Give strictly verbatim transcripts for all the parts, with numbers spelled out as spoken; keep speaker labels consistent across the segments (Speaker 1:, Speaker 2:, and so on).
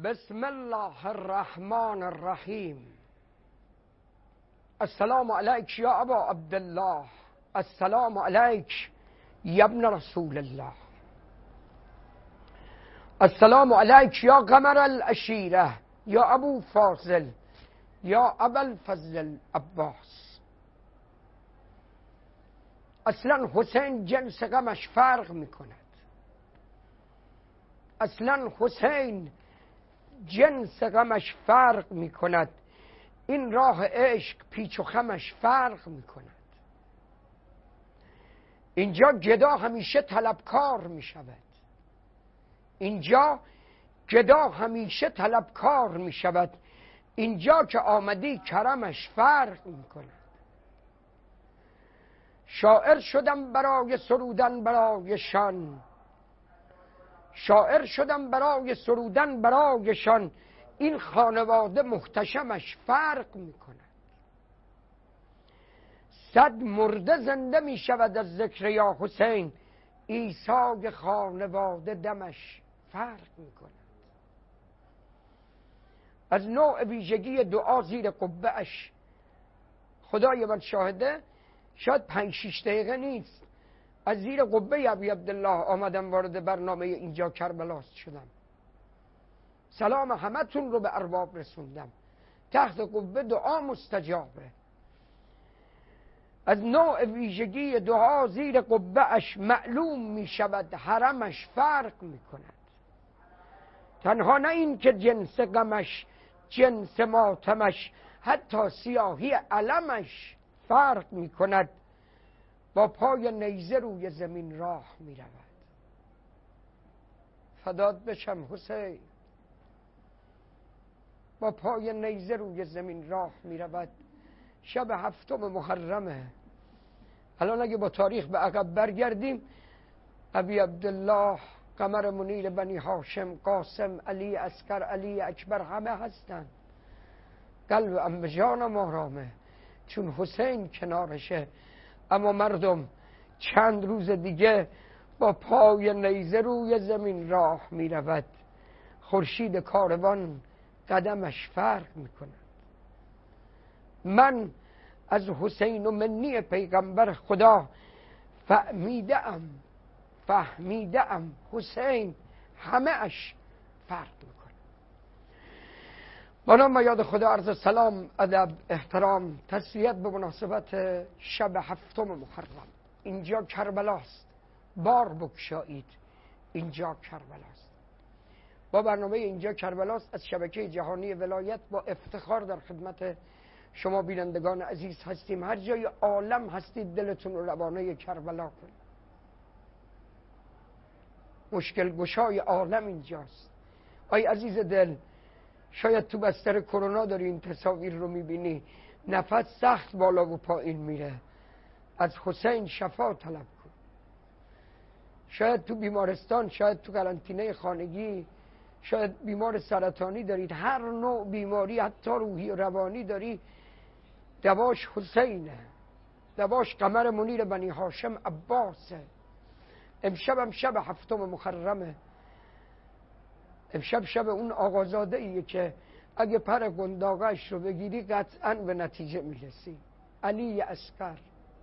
Speaker 1: بسم الله الرحمن الرحیم. السلام علیک یا ابا عبدالله، السلام علیک یا ابن رسول الله، السلام علیک یا قمر العشیره یا ابو فاضل یا ابا الفضل عباس. اصلا حسین جنس غمش فرق میکند. اصلا حسین جنس غمش فرق میکند. این راه عشق پیچ و خمش فرق میکند. اینجا گدا همیشه طلبکار میشود. اینجا گدا همیشه طلبکار میشود. اینجا که آمدی کرمش فرق میکند. شاعر شدم برای سرودن برایشان، شاعر شدم برای سرودن برایشان. این خانواده محتشمش فرق میکند. صد مرده زنده میشود از ذکر یا حسین. عیسی خانواده دمش فرق میکند. از نوع ویژگی دعا زیر قبه اش، خدای من شاهده، شاید پنج شیش دقیقه نیست از زیر قبه ابی عبدالله آمدم وارد برنامه اینجا کربلاست شدم. سلام همتون رو به ارباب رسوندم. تحت قبه دعا مستجابه. از نوع ویژگی دعا زیر قبه اش معلوم می شود حرمش فرق می کند. تنها نه این که جنس غمش جنس ماتمش، حتی سیاهی علمش فرق می کند. با پای نیزه روی زمین راه می رود. فدات بشم حسین. با پای نیزه روی زمین راه می رود. شب هفتم محرمه. الان اگه با تاریخ به عقب برگردیم، ابی عبدالله، قمر منیر بنی هاشم، قاسم، علی اصغر، علی اکبر همه هستن. قلب ام جانم آرامه چون حسین کنارشه. اما مردم چند روز دیگه با پای نیزه روی زمین راه می رود. خورشید کاروان قدمش فرق می کند. من از حسین و منی پیغمبر خدا فهمیدم فهمیدم حسین همه اش فرق می کند. با نام و یاد خدا عرض سلام، ادب، احترام، تسلیت به مناسبت شب هفتم محرم. اینجا کربلاست. بار بگشایید، اینجا کربلاست. با برنامه اینجا کربلاست از شبکه جهانی ولایت با افتخار در خدمت شما بینندگان عزیز هستیم. هر جای عالم هستید دلتون رو روانه کربلا کنید. مشکل گشای عالم اینجاست. آی عزیز دل، شاید تو بستر کرونا داری این تصاویر رو میبینی، نفس سخت بالا و پایین میره. از حسین شفا طلب کن. شاید تو بیمارستان، شاید تو قرنطینه خانگی، شاید بیمار سرطانی دارید، هر نوع بیماری حتی روحی و روانی داری، دواش حسینه، دواش قمر منیر بنی هاشم عباسه. امشب هم شب هفتم محرمه. امشب شب اون آقازاده ایه که اگه پر گنداغش رو بگیری قطعا به نتیجه میرسی. علی اصغر،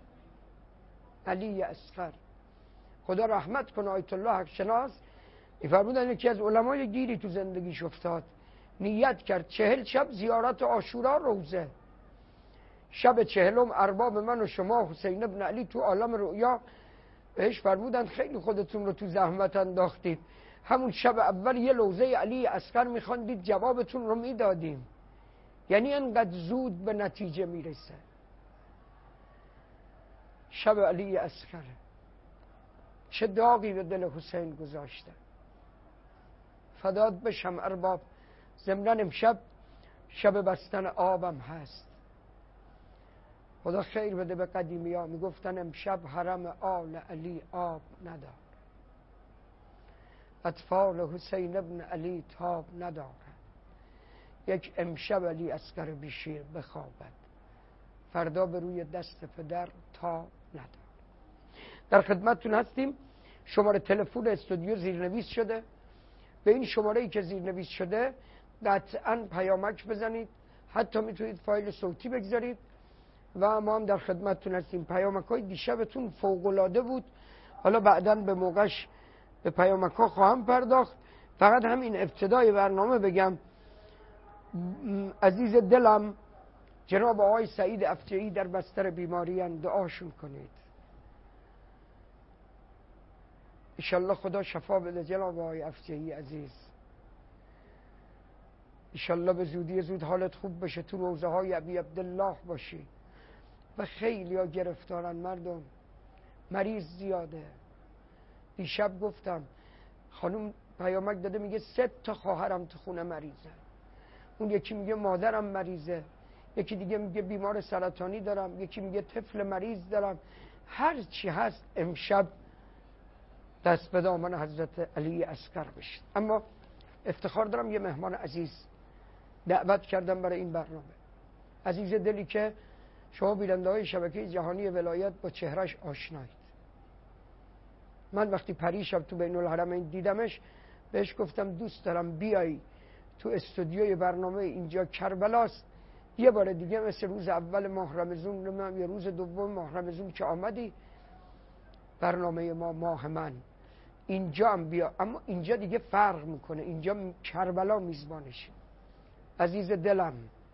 Speaker 1: علی اصغر، خدا رحمت کنه. آیت الله حق شناس میفرمودن یکی از علمای گیری تو زندگیش افتاد، نیت کرد چهل شب زیارت عاشورا روزه. شب چهلم ارباب من و شما حسین ابن علی تو عالم رؤیا بهش فرمودن خیلی خودتون رو تو زحمت انداختید، همون شب اول یه لوزه علی اصغر میخواندید جوابتون رو میدادیم. یعنی انقدر زود به نتیجه میرسه. شب علی اصغر چه داغی به دل حسین گذاشته. فدات بشم ارباب. ضمناً امشب شب بستن آبم هست. خدا خیر بده به قدیمی ها. میگفتن امشب حرم آل علی آب ندار، اطفال حسین ابن علی تاب ندارد. یک امشب علی اصغر بیشیر بخوابد، فردا به روی دست پدر تا ندارد. در خدمتتون هستیم. شماره تلفن استودیو زیرنویس شده. به این شماره‌ای که زیرنویس شده قطعاً پیامک بزنید، حتی میتونید فایل صوتی بگذارید و ما هم در خدمتتون هستیم. پیامک‌های دیشبتون فوق‌العاده بود، حالا بعداً به موقعش به پیامک‌ها خواهم پرداخت. فقط همین ابتدای برنامه بگم عزیز دلم جناب آقای سعید افجعی در بستر بیماری ان، دعاشون کنید انشالله خدا شفا بده جناب آقای افجعی عزیز، انشالله به زودی زود حالت خوب بشه، تو روزه های ابی عبدالله باشی. و خیلی ها گرفتارن مردم، مریض زیاده. دیشب گفتم خانم پیامک داده میگه سه تا خواهرم تو خونه مریضه، اون یکی میگه مادرم مریضه، یکی دیگه میگه بیمار سرطانی دارم، یکی میگه طفل مریض دارم. هر چی هست امشب دست به دامن حضرت علی اصغر بشید. اما افتخار دارم یه مهمان عزیز دعوت کردم برای این برنامه، عزیز دلی که شما بیننده های شبکه جهانی ولایت با چهرش آشنایید. من وقتی پریشب تو بین الحرمین دیدمش بهش گفتم دوست دارم بیای تو استودیوی برنامه اینجا کربلاست، یه بار دیگه مثل روز اول ماه رمضان یا روز دوم ماه رمضان که آمدی برنامه ما ماه من اینجا هم بیا. اما اینجا دیگه فرق میکنه، اینجا کربلا میزبانشه. عزیز دلم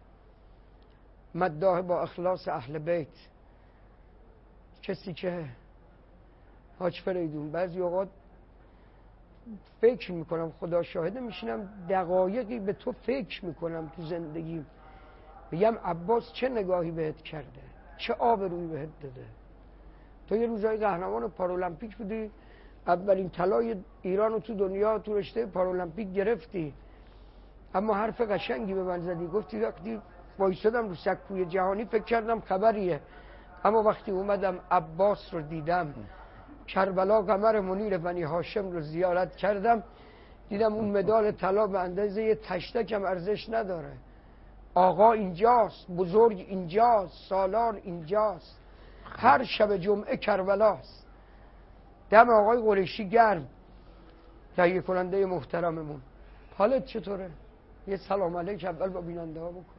Speaker 1: مداح با اخلاص اهل بیت، کسی که حاج فریدون بعضی اوقات فکر میکنم، خدا شاهده میشینم دقایقی به تو فکر میکنم تو زندگیم، میگم عباس چه نگاهی بهت کرده، چه آبرویی بهت داده. تو یه روزای قهرمان پارالمپیک بودی، اولین طلای ایران رو تو دنیا تو رشته پارالمپیک گرفتی، اما حرف قشنگی به من زدی، گفتی وقتی وایسادم رو سکوی جهانی فکر کردم خبریه، اما وقتی اومدم عباس رو دیدم، کربلا قمر منیر بنی هاشم رو زیارت کردم، دیدم اون مدال طلا به اندازه یه تشتکم ارزش نداره. آقا اینجاست، بزرگ اینجاست، سالار اینجاست، هر شب جمعه کربلاست. دم آقای قریشی گرم، تهیه کننده محترممون. حالت چطوره؟ یه سلام علیک اول با بیننده ها بکن.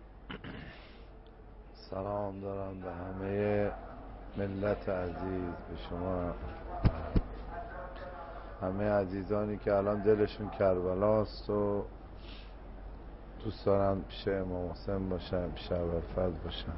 Speaker 2: سلام دارم به همه ملت عزیز، به شما همه عزیزانی که الان دلشون کربلاست و دوست دارن پیش امام حسین باشن، پیش ابوالفضل باشن.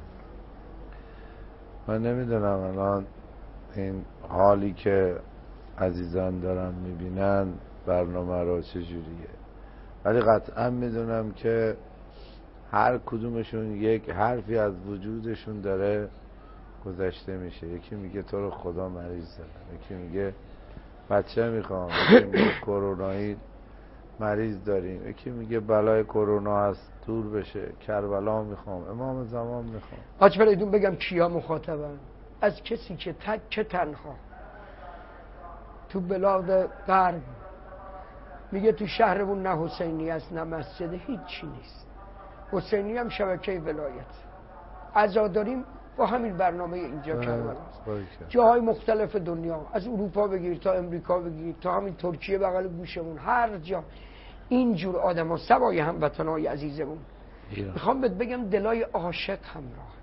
Speaker 2: من نمیدونم الان این حالی که عزیزان دارن میبینن برنامه رو چجوریه، ولی قطعا میدونم که هر کدومشون یک حرفی از وجودشون داره گذشته میشه. یکی میگه تو رو خدا مریض دارم، یکی میگه بچه میخوام، یکی میگه کرونایی مریض داریم، یکی میگه بلای کرونا هست دور بشه، کربلا میخوام، امام زمان میخوام.
Speaker 1: حاج فریدون بگم کیا مخاطبن؟ از کسی که تک که تنها تو بلاد غرب میگه تو شهرمون نه حسینی است نه مسجد، هیچی نیست. حسینی هم شبکه ولایت عزاداریم با همین برنامه اینجا کربلاست. جاهای مختلف دنیا، از اروپا بگیر تا امریکا بگیر تا همین ترکیه بغل گوشمون، هر جا اینجور آدم ها سوای هموطنای عزیزمون. میخوام بهت بگم دلای عاشق همراه.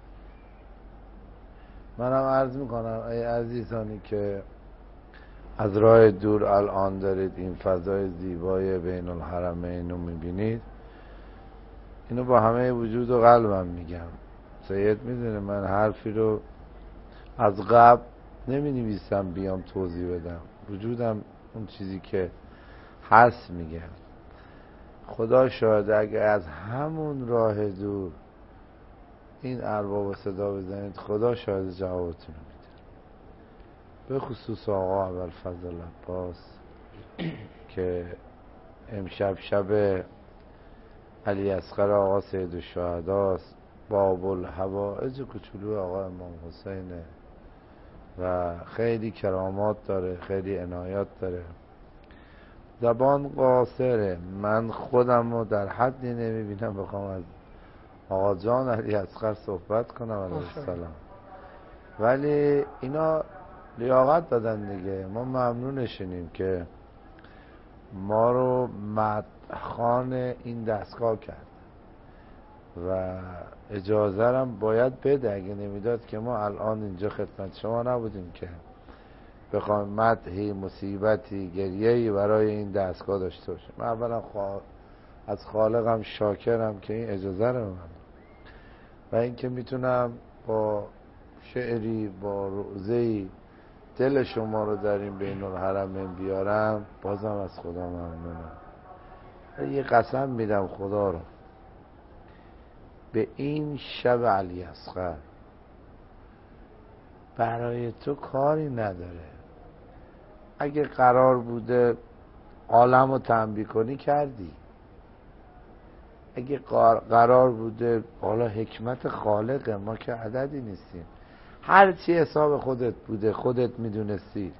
Speaker 2: منم عرض میکنم ای عزیزانی که از راه دور الان دارید این فضای زیبای بین الحرمین رو میبینید، اینو با همه وجود و قلبم میگم. سید میدونه من حرفی رو از قبل نمی نویسم بیام توضیح بدم، وجودم اون چیزی که هست میگم. خدا شاهده اگه از همون راه دور این ارباب صدا بزنید، خدا شاهد جوابتون رو میده. به خصوص آقا ابوالفضل عباس که امشب شب علی اصغر آقا سید الشهداست، باب الحوائج کوچولو آقا امام حسینه و خیلی کرامات داره، خیلی عنایات داره. زبان قاصره، من خودم رو در حدی نمیبینم بخوام از آقا جان علی اصغر صحبت کنم علیه السلام، ولی اینا لیاقت دادن دیگه. ما ممنونشونیم که ما رو مدخان این دستگاه کرد و اجازه هم باید بده. اگه نمیداد که ما الان اینجا خدمت شما نبودیم که بخوایم مدحی، مصیبتی، گریه‌ای برای این دستگاه داشته باشیم. من اولا خوا... از خالقم شاکرم که این اجازه رو من و اینکه میتونم با شعری، با روزه‌ای دل شما رو در این بین الحرمین بیارم. بازم از خدا ممنونم. یه قسم میدم خدا رو به این شب علی اصغر، برای تو کاری نداره. اگه قرار بوده عالم رو تنبیه کنی کردی، اگه قرار بوده، حالا حکمت خالقه، ما که عددی نیستیم، هر چی حساب خودت بوده خودت میدونستی،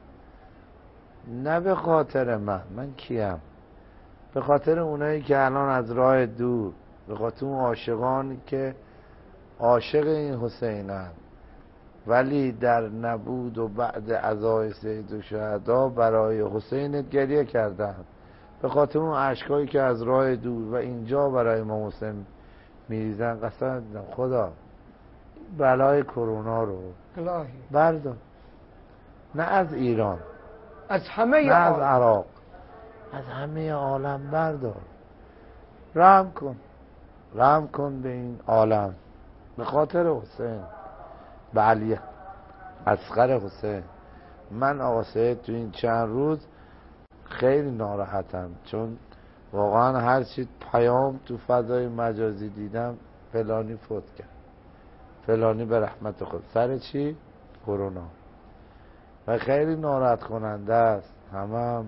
Speaker 2: نه به خاطر من، من کیم؟ به خاطر اونایی که الان از راه دور، به خاطر اون عاشقانی که عاشق این حسینن ولی در نبود و بعد عزای سید الشهدا برای حسینت گریه کردن، به خاطر اون عشقایی که از راه دور و اینجا برای امام حسین میریزن. قسم میدم خدا بلای کرونا رو
Speaker 1: الهی
Speaker 2: بردار، نه از ایران،
Speaker 1: از همه
Speaker 2: نه از
Speaker 1: عالم.
Speaker 2: عراق، از همه عالم بردار. رحم کن، رحم کن به این عالم، به خاطر حسین، به علی اصغر حسین. من آقا سید تو این چند روز خیلی ناراحتم، چون واقعا هر چی پیام تو فضای مجازی دیدم، فلانی فوت کرد، فلانی به رحمت خود، سر چی؟ کرونا. و خیلی ناراحت کننده است. همه هم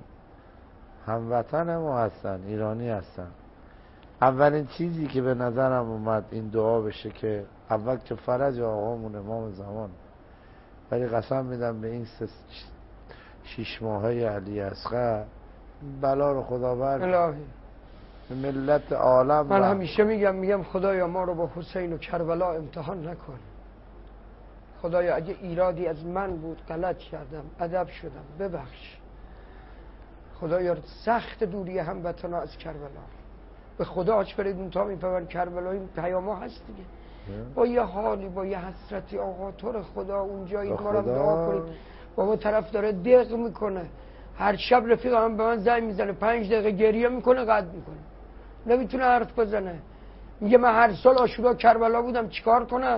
Speaker 2: هموطن ما هستن، ایرانی هستن. اولین چیزی که به نظرم اومد این دعا بشه که اول که فرج آقامون امام زمان، ولی قسم میدم به این شیش ماهه علی اصغر بلا رو خدا برد
Speaker 1: الهی
Speaker 2: به ملت عالم.
Speaker 1: من همیشه میگم میگم خدایا ما رو با حسین و کربلا امتحان نکن. خدایا اگه ایرادی از من بود، غلط کردم، ادب شدم، ببخش. خدایا سخت دوری هموطنا از کربلا، به خدا آج فریدون تا میپرن کربلا. این پیام ها هست دیگه، با یه حالی، با یه حسرتی. آقا تو رو خدا اونجایید، ما رو دعا کنید. بابا طرف داره دق میکنه، هر شب رفیق هم به من زنگ میزنه، پنج دقیقه گریه میکنه، قد میکنه، نمیتونه حرف بزنه. میگه من هر سال عاشورا کربلا بودم، چیکار کنم؟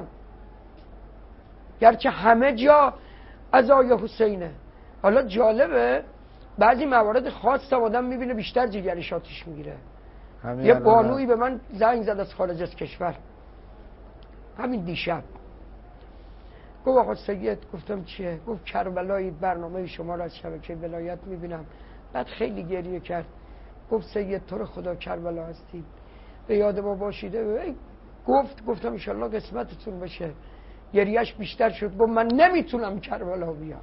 Speaker 1: گرچه همه جا عزای حسینه. حالا جالبه بعضی موارد خاص هم آدم میبینه بیشتر جگرش آتیش میگیره. یه بانویی به من زنگ زد از خارج از کشور همین دیشب، گفت آقا سید. گفتم چیه؟ گفت کربلایی، برنامه شما رو از شبکه ولایت میبینم. بعد خیلی گریه کرد. گفت سید تو رو خدا کربلا هستی، به یاد ما باشیده. گفت گفتم انشالله قسمتتون بشه. گریهش بیشتر شد. گفت من نمیتونم کربلا بیام.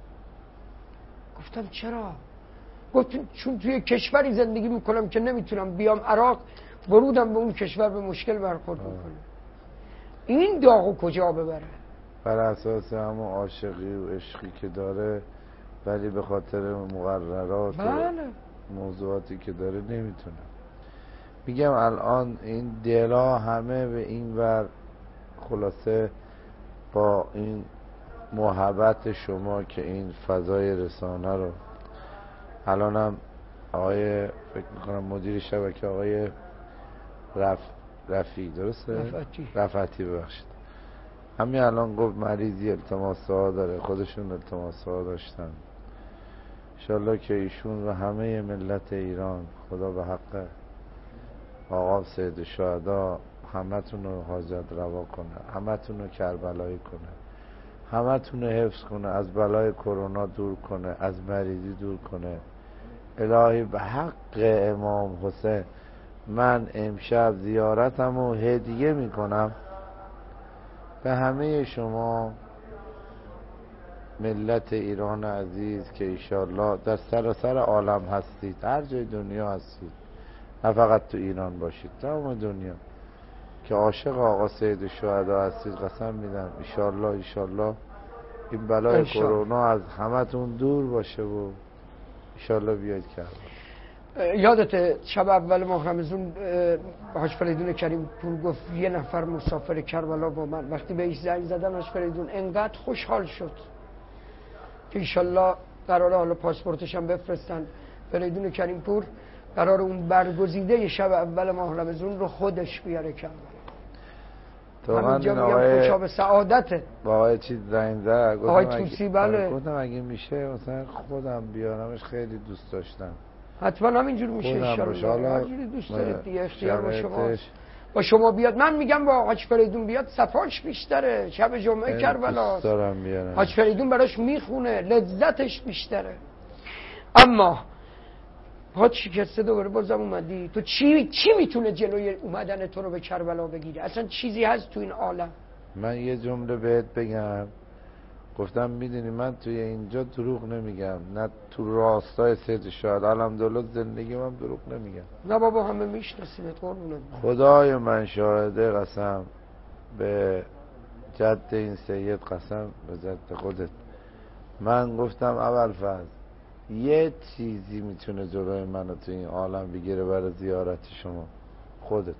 Speaker 1: گفتم چرا؟ گفت چون توی کشوری زندگی میکنم که نمیتونم بیام عراق، ورودم به اون کشور به مشکل برخورد میکنه. این داغو کجا ببره؟
Speaker 2: بر اساس همون عاشقی و عشقی که داره، ولی به خاطر مقررات و موضوعاتی که داره نمیتونه. میگم الان این دلا همه به این ور، خلاصه با این محبت شما که این فضای رسانه رو، الانم آقای فکر میکنم مدیر شبکه آقای رف... رفی درسته؟
Speaker 1: رفعتی
Speaker 2: رفعتی ببخشید، همین الان گفت مریضی التماس ها داره، خودشون التماس ها داشتن. انشالله که ایشون و همه ملت ایران خدا به حق آقا سید الشهدا همه تون رو حاجت روا کنه، همه تون رو کربلایی کنه، همه تون رو حفظ کنه، از بلای کرونا دور کنه، از مریضی دور کنه. الهی به حق امام حسین من امشب زیارتم رو هدیه میکنم به همه شما ملت ایران عزیز که ایشالله در سراسر عالم هستید، هر جای دنیا هستید، نه فقط تو ایران باشید، تمام دنیا که عاشق آقا سید الشهدا هستید. قسم میدم ایشالله ایشالله این بلای کرونا از همه تون دور باشه و ایشالله بیاید کرد.
Speaker 1: یادت شب اول ماه رمضان حاج فریدون کریم پور گفت یه نفر مسافر کربلا با من، وقتی بهش زنگ زدم حاج فریدون انقدر خوشحال شد که ایشالله قراره حالا پاسپورتش هم بفرستن. فریدون کریم پور قرار اون برگزیده شب اول ماه رمضان رو خودش بیاره کربلا.
Speaker 2: تو من
Speaker 1: اینجا میگم
Speaker 2: آقای
Speaker 1: خوشا به سعادته.
Speaker 2: با آقای چیز زنگ زد
Speaker 1: آقای توسی بله
Speaker 2: گفتم اگه میشه مثلا خودم بیارمش، خیلی دوست داشتم.
Speaker 1: حتما همینجور میشه انشالله. هر جوری دوست دارید دیگه اختیار با شماست. با شما بیاد، من میگم با حاج فریدون بیاد صفاش بیشتره. شب جمعه کربلاست،
Speaker 2: دوست دارم بیارم.
Speaker 1: حاج فریدون براش میخونه، لذتش بیشتره. اما پات شکسته دوباره بازم اومدی. تو چی چی میتونه جلوی اومدن تو رو به کربلا بگیره؟ اصلا چیزی هست تو این عالم؟
Speaker 2: من یه جمله بهت بگم. گفتم میدونی من توی اینجا دروغ نمیگم، نه تو راستای سید شاهد، الحمدلله زندگی من دروغ نمیگم.
Speaker 1: نه بابا همه میشناسیمت قربونت.
Speaker 2: خدای من شاهده، قسم به جد این سید، قسم به جد خودت. من گفتم اول فاز یه چیزی میتونه جلوی منو تو این عالم بگیره برای زیارت شما، خودت.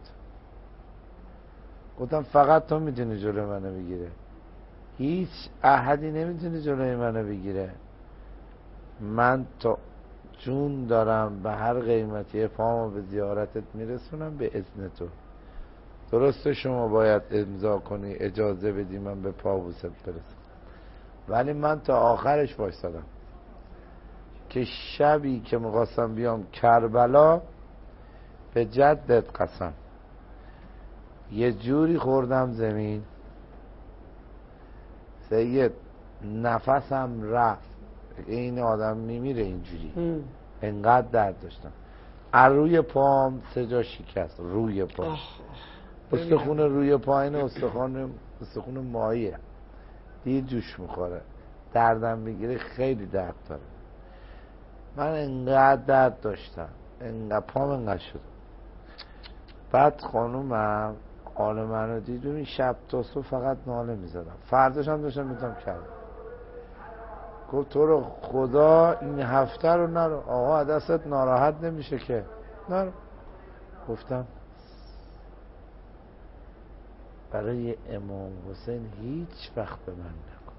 Speaker 2: گفتم فقط تو میتونی جلوی منو بگیره، هیچ احدی نمیتونه جلوی منو بگیره. من تا جون دارم به هر قیمتی پامو به زیارتت میرسونم به اذن تو. درسته شما باید امضا کنی اجازه بدی من به پابوست برسم، ولی من تا آخرش وایسادم که شبی که میخواستم بیام کربلا به جدت قسم یه جوری خوردم زمین سید، نفسم رفت. این آدم میمیره اینجوری، انقدر درد داشتم. از روی پام سه جا شکست، روی پا. استخون روی پایین استخون استخون ماییه، دید جوش میخوره، دردم بگیره خیلی درد داره. من انقدر درد داشتم، انقدر پام انقدر شد. بعد خانومم حال منو دید، ببین شب تا صبح فقط ناله میزدم. فرداش هم داشتم میتونم کردم. گفت تو رو خدا این هفته رو نرو، آقا دستت ناراحت نمیشه که نرو. گفتم برای امام حسین هیچ وقت به من نکن،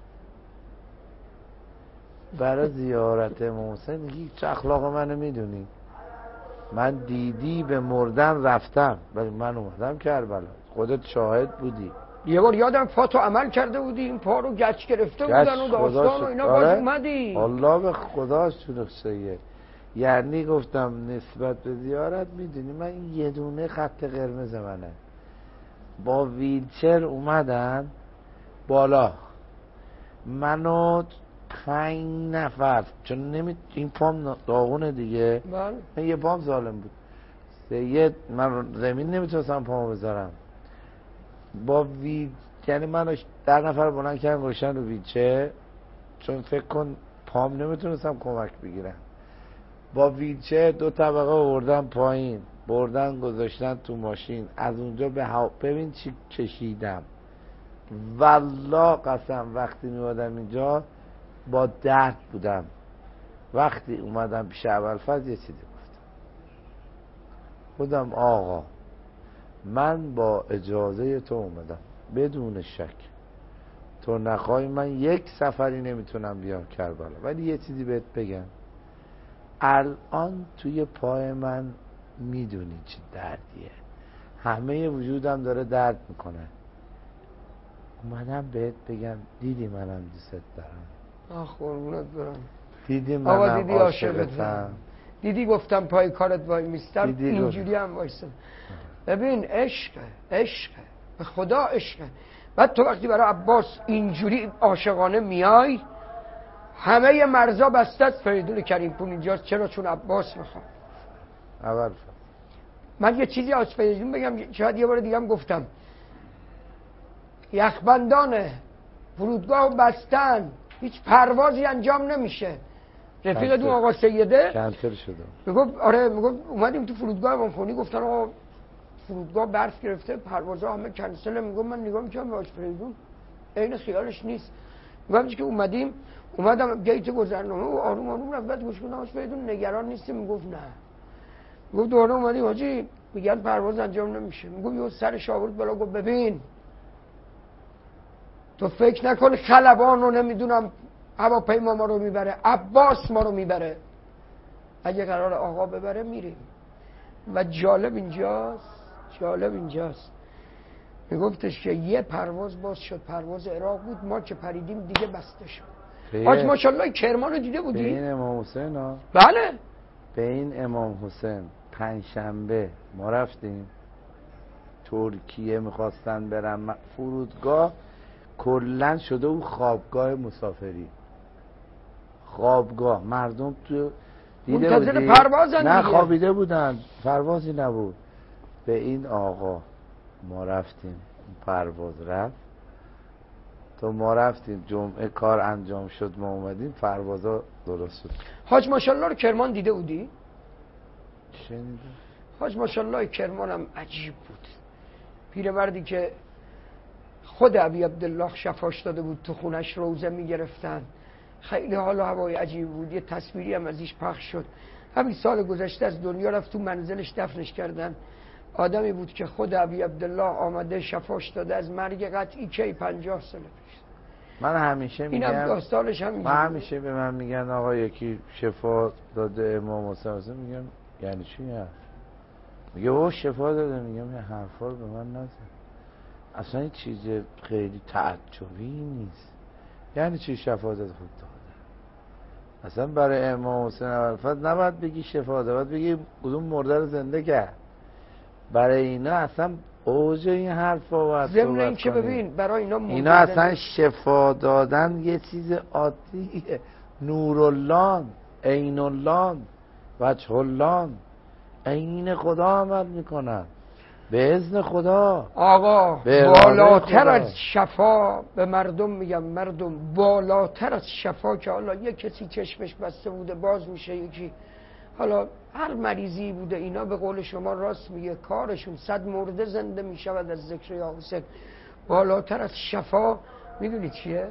Speaker 2: برای زیارت امام حسین هیچ. اخلاق منو میدونی، من دیدی به مردن رفتم ولی من اومدم کربلا، خودت شاهد بودی.
Speaker 1: یه بار یادم پاتو عمل کرده بودی، این پا رو گچ گرفته بودن و داستان و اینا، باز اومدی.
Speaker 2: الله به خدا شروع شده. یعنی گفتم نسبت به زیارت میدونی من یه دونه خط قرمز منه. با ویلچر اومدن بالا، منو پنج نفر، چون نمی این پام داغونه دیگه،
Speaker 1: من
Speaker 2: من یه پام ظالم بود سید، من زمین نمیتونستم پامو بذارم. با وی یعنی منو در نفر بلند کردن گوشن رو ویلچر، چون فکر کن پام نمیتونستم کمک بگیرم. با ویلچر دو طبقه آوردن پایین، بردن گذاشتن تو ماشین، از اونجا به هوا. ببین چی کشیدم والله قسم. وقتی میادم اینجا با درد بودم. وقتی اومدم پیش ابوالفضل یه چیزی گفتم، بودم آقا من با اجازه تو اومدم بدون شک، تو نخوای من یک سفری نمیتونم بیام کربلا، ولی یه چیزی بهت بگم، الان توی پای من میدونی چی دردیه، همه وجودم داره درد میکنه. اومدم بهت بگم دیدی منم دوست دارم.
Speaker 1: آخ قربونت برم.
Speaker 2: دیدی منم دیدی عاشقتم،
Speaker 1: دیدی گفتم پای کارت وای میستم، اینجوری هم وایستم. ببین عشقه، عشقه به خدا عشقه. بعد تو وقتی برای عباس اینجوری عاشقانه میای، همه مرزا بسته است. فریدون کریم پور اینجاست، چرا؟ چون عباس میخواد.
Speaker 2: اول
Speaker 1: من یه چیزی از فریدون بگم، شاید یه بار دیگه هم گفتم. یخبندان فرودگاه بستن، هیچ پروازی انجام نمیشه. رفیق دون آقا سیده
Speaker 2: کنسل شده،
Speaker 1: میگفت آره، میگفت اومدیم تو فرودگاه امامخمینی، گفتن آقا فرودگاه برف گرفته، پروازها همه کنسله. میگم من نگاه میکنم به حاج فریدون عین خیالش نیست. میگم که اومدیم اومدم گیت گذرنامه و آروم آروم رفت، بعد گوش کردم حاج فریدون نگران نیست. میگفت نه گفت دوباره اومدیم حاجی میگن پرواز انجام نمیشه. میگم یه سرش آورد بالا گفت ببین تو فکر نکن خلبان رو نمیدونم هواپیما ما رو میبره، عباس ما رو میبره. اگه قرار آقا ببره میریم. و جالب اینجاست جالب اینجاست میگفتش که یه پرواز باز شد، پرواز عراق بود، ما که پریدیم دیگه بسته شد. حاج ماشاءالله کرمان رو دیده بودی؟
Speaker 2: به این امام حسین ها؟
Speaker 1: بله
Speaker 2: به این امام حسین پنجشنبه ما رفتیم ترکیه، میخواستن برن فرودگاه کلن شده و خوابگاه مسافری، خوابگاه مردم تو دیده
Speaker 1: منتظر
Speaker 2: بودی؟
Speaker 1: پروازن
Speaker 2: نه
Speaker 1: دیگه.
Speaker 2: خوابیده بودن، پروازی نبود. به این آقا ما رفتیم، پرواز رفت تو ما رفتیم جمعه کار انجام شد، ما اومدیم پروازا درست شد.
Speaker 1: حاج ماشاءالله رو کرمان دیده بودی؟
Speaker 2: شنیدم.
Speaker 1: حاج ماشاءالله کرمان هم عجیب بود. پیرمردی که خود ابی عبدالله شفاش داده بود، تو خونش روزه میگرفتن، خیلی حال و هوای عجیب بود. یه تصویری هم ازش پخش شد. همین سال گذشته از دنیا رفت، تو منزلش دفنش کردن. آدمی بود که خود ابی عبدالله آمده شفاش داده از مرگ قطعی که پنجاه سال پیش.
Speaker 2: من همیشه میگم
Speaker 1: اینم داستانش هم
Speaker 2: من همیشه به من میگن آقا یکی شفا داده امام حسین، میگم یعنی چی هست؟ میگه او شفا داده. میگم این حرفا رو به من نزن، اصلا این چیز خیلی تعجبی نیست. یعنی چی شفا داده؟ خود داده. اصلا برای امام حسین ابوالفضل نباید بگی شفا داده، باید بگی کدوم مرده رو زنده کرد. برای اینا اصلا اوج این حرفا باید صحبت
Speaker 1: ضمن این که ببین برای اینا
Speaker 2: اینا اصلا شفا دادن یه چیز عادیه. نورالله، عین الله، وجه الله، عین خدا عمل میکنن به اذن خدا.
Speaker 1: آقا بالاتر از شفا به مردم میگم، مردم بالاتر از شفا که حالا یه کسی چشمش بسته بوده باز میشه، یکی حالا هر مریضی بوده، اینا به قول شما راست میگه کارشون صد مرده زنده میشود از ذکر یا حسین. بالاتر از شفا میدونی چیه؟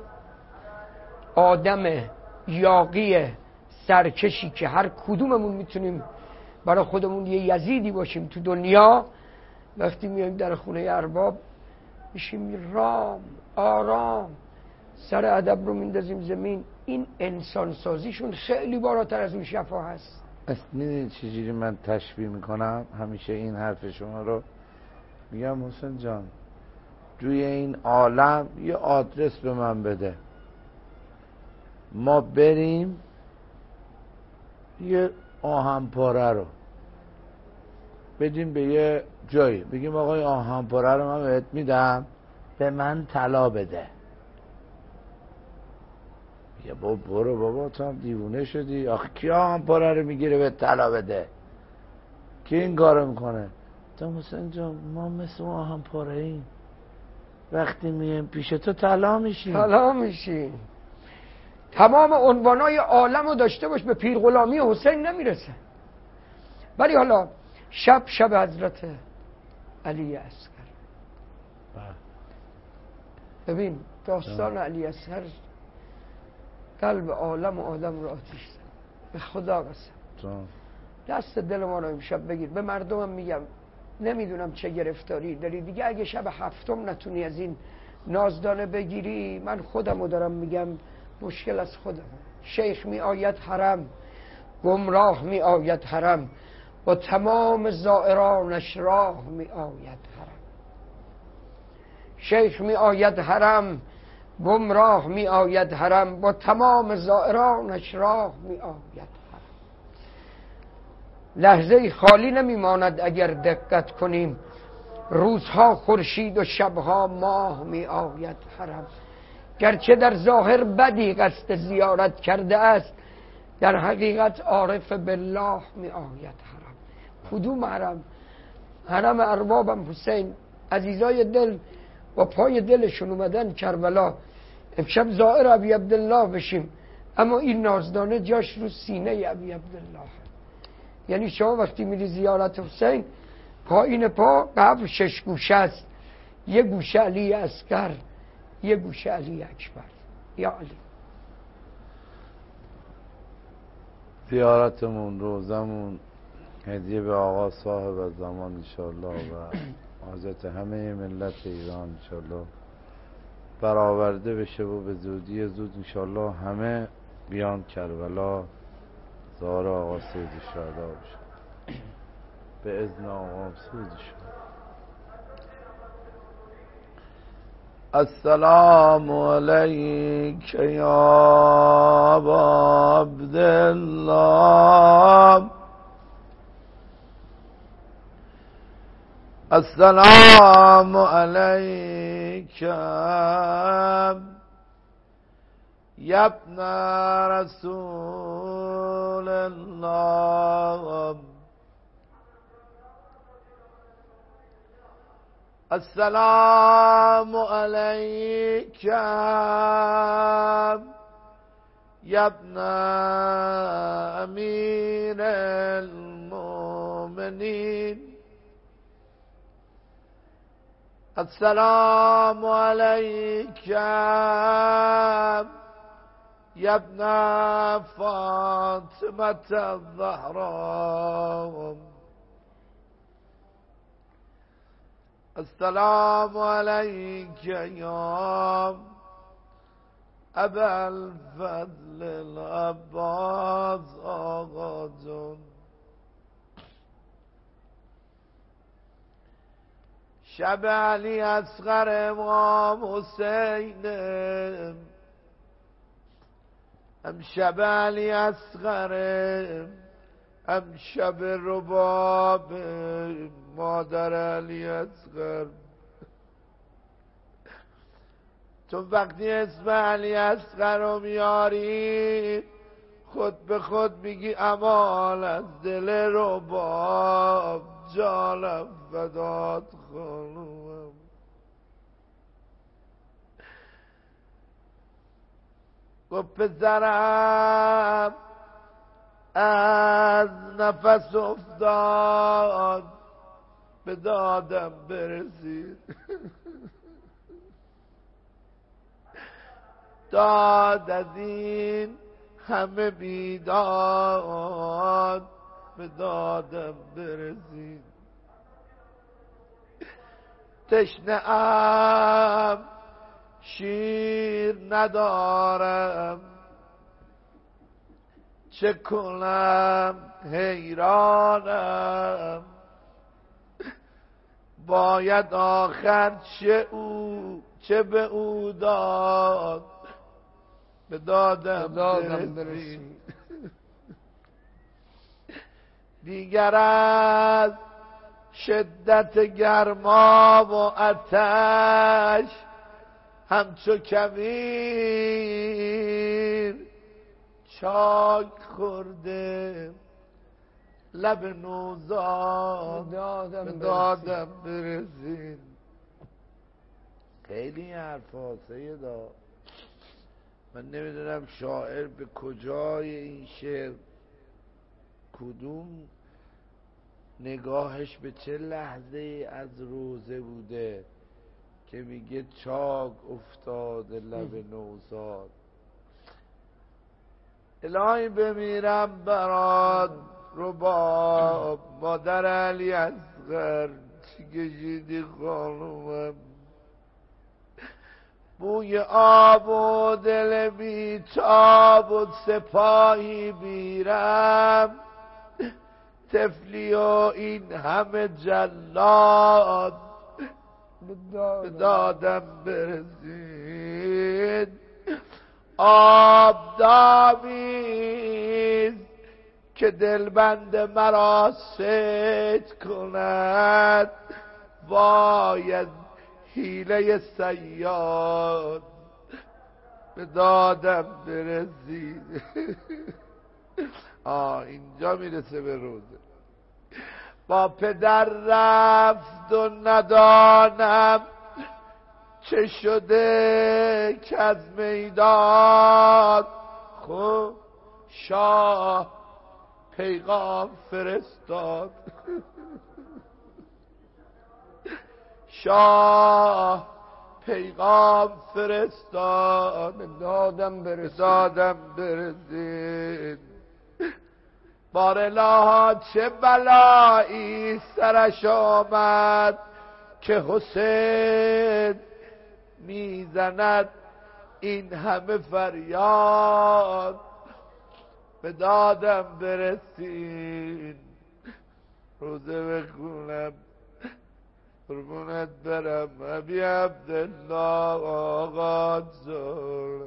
Speaker 1: آدم یاقی سرکشی که هر کدوممون میتونیم برای خودمون یه یزیدی باشیم تو دنیا، وقتی میایم در خونه ارباب میشیم رام آرام، سر ادب رو میندازیم زمین. این انسان سازیشون خیلی بالاتر از اون شفا هست.
Speaker 2: میدونی چجوری من تشبیه میکنم همیشه این حرف شما رو؟ میگم حسین جان روی این عالم یه آدرس به من بده، ما بریم یه آهنپاره رو بدیم به یه جایی، بگیم آقای آهنپاره رو من بهت میدم، به من طلا بده. یه بابا برو بابا تو هم دیوونه شدی، آخه کی آهنپاره رو میگیره به طلا بده؟ کی این کارو میکنه؟ تو حسین جان ما مثل آهنپاره ایم، وقتی میایم پیش تو طلا میشیم.
Speaker 1: طلا میشیم. تمام عنوانای عالم رو داشته باش به پیر غلامی حسین نمیرسه. ولی حالا شب شب حضرت علی اصغر، ببین داستان علی اصغر قلب عالم و آدم رو آتیش زد. به خدا قسم دست دل ما رو امشب بگیر. به مردمم میگم نمیدونم چه گرفتاری داری دیگه، اگه شب هفتم نتونی از این نازدانه بگیری، من خودمو دارم میگم مشکل از خودم. شیخ می آید حرم، گمراه می آید حرم، با تمام زائرانش راه می آید حرم. شیخ می آید حرم، گمراه می آید حرم، با تمام زائرانش راه می آید حرم. لحظه خالی نمی ماند اگر دقت کنیم، روزها خورشید و شبها ماه می آید حرم. گرچه در ظاهر بدی قصد زیارت کرده است، در حقیقت عارف بالله می آید حرم. کدوم حرم؟ حرم اربابم حسین. عزیزای دل با پای دلشون اومدن کربلا، امشب زائر ابی عبدالله بشیم، اما این نازدانه جاش رو سینه ابی عبدالله. یعنی شما وقتی میری زیارت حسین، پایین پا قبر شش گوشه است، یه گوشه علی اصغر، یه گوشه علی اکبر. یا علی
Speaker 2: زیارتمون، روزمون، هدیه به آقا صاحب زمان انشاءالله و حاجت همه ملت ایران انشاءالله برآورده بشه و به زودی زود انشاءالله همه بیان کربلا زار آقا سید شهدا بشه به اذن آقا سید شهدا. السلام علیک یا ابا عبدالله السلام علیک یا ابن رسول الله السلام علیک یا ابن امیر المؤمنین السلام علیک یا ابن فاطمة الزهراء السلام علیک یا ابا الفضل العباس آقا جون شب علی اصغر امام حسین ام شب علی اصغر ام شب رباب مادر علی اصغر تو وقتی اسم علی اصغر رو میاری خود به خود میگی امان از دل رباب جانم فدات خانومم گفت پسرم از نفس افتاد به دادم برسید داد از این همه بیداد به دادم برسید تشنه ام شیر ندارم چه کنم حیرانم باید آخر چه او چه به او داد به دادم برسید دیگر از شدت گرما و آتش همچو کویر چاک خورده لب نوزاد به دادم برسید. خیلی حرفا سیدا، من نمیدونم شاعر به کجای این شعر کدوم نگاهش به چه لحظه از روزه بوده که میگه چاک افتاده لب نوزاد. الهی بمیرم برات رباب مادر علی اصغر چی کشیدی خانومم، بوی آب و دل بیتاب و سپاهی بیرم طفلی و این همه جلاد به دادم برسید. آب دامیز که دلبند مرا صید کند باید حیله صیاد به دادم برسید. آه اینجا میرسه به روزه. با پدر رفت و ندانم چه شده که از میدان خود شاه پیغام فرستاد. شاه پیغام فرستاد به دادم برسید. بارالله چه بلایی سرش آمد که حسین میزند این همه فریاد، به دادم برسین روزه بخونم قربونت برم ابی عبدالله آقا جان.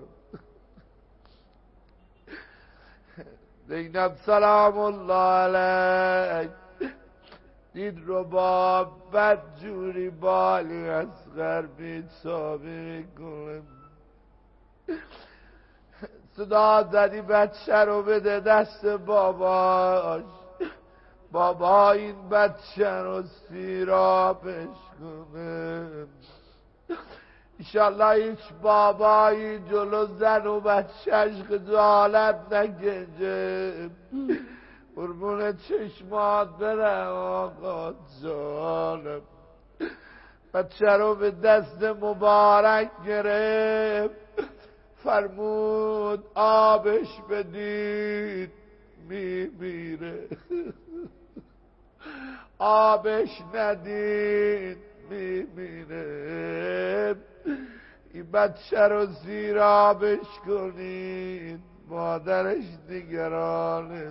Speaker 2: زینب سلام الله علیه دید رباب بد جوری بالی اصغر بیچابی میکنه، صدا زدی بچه رو بده دست باباش، بابا این بچه رو سیرابش کنه. انشالله هیچ بابایی جلو زن و بچهش خجالت نکشه، قربون چشمات برم آقا جانم. بچه رو به دست مبارک گرفت، فرمود آبش بدید میمیره، آبش ندید میمیره، این بچه رو زیر آبش کنید مادرش نگرانه.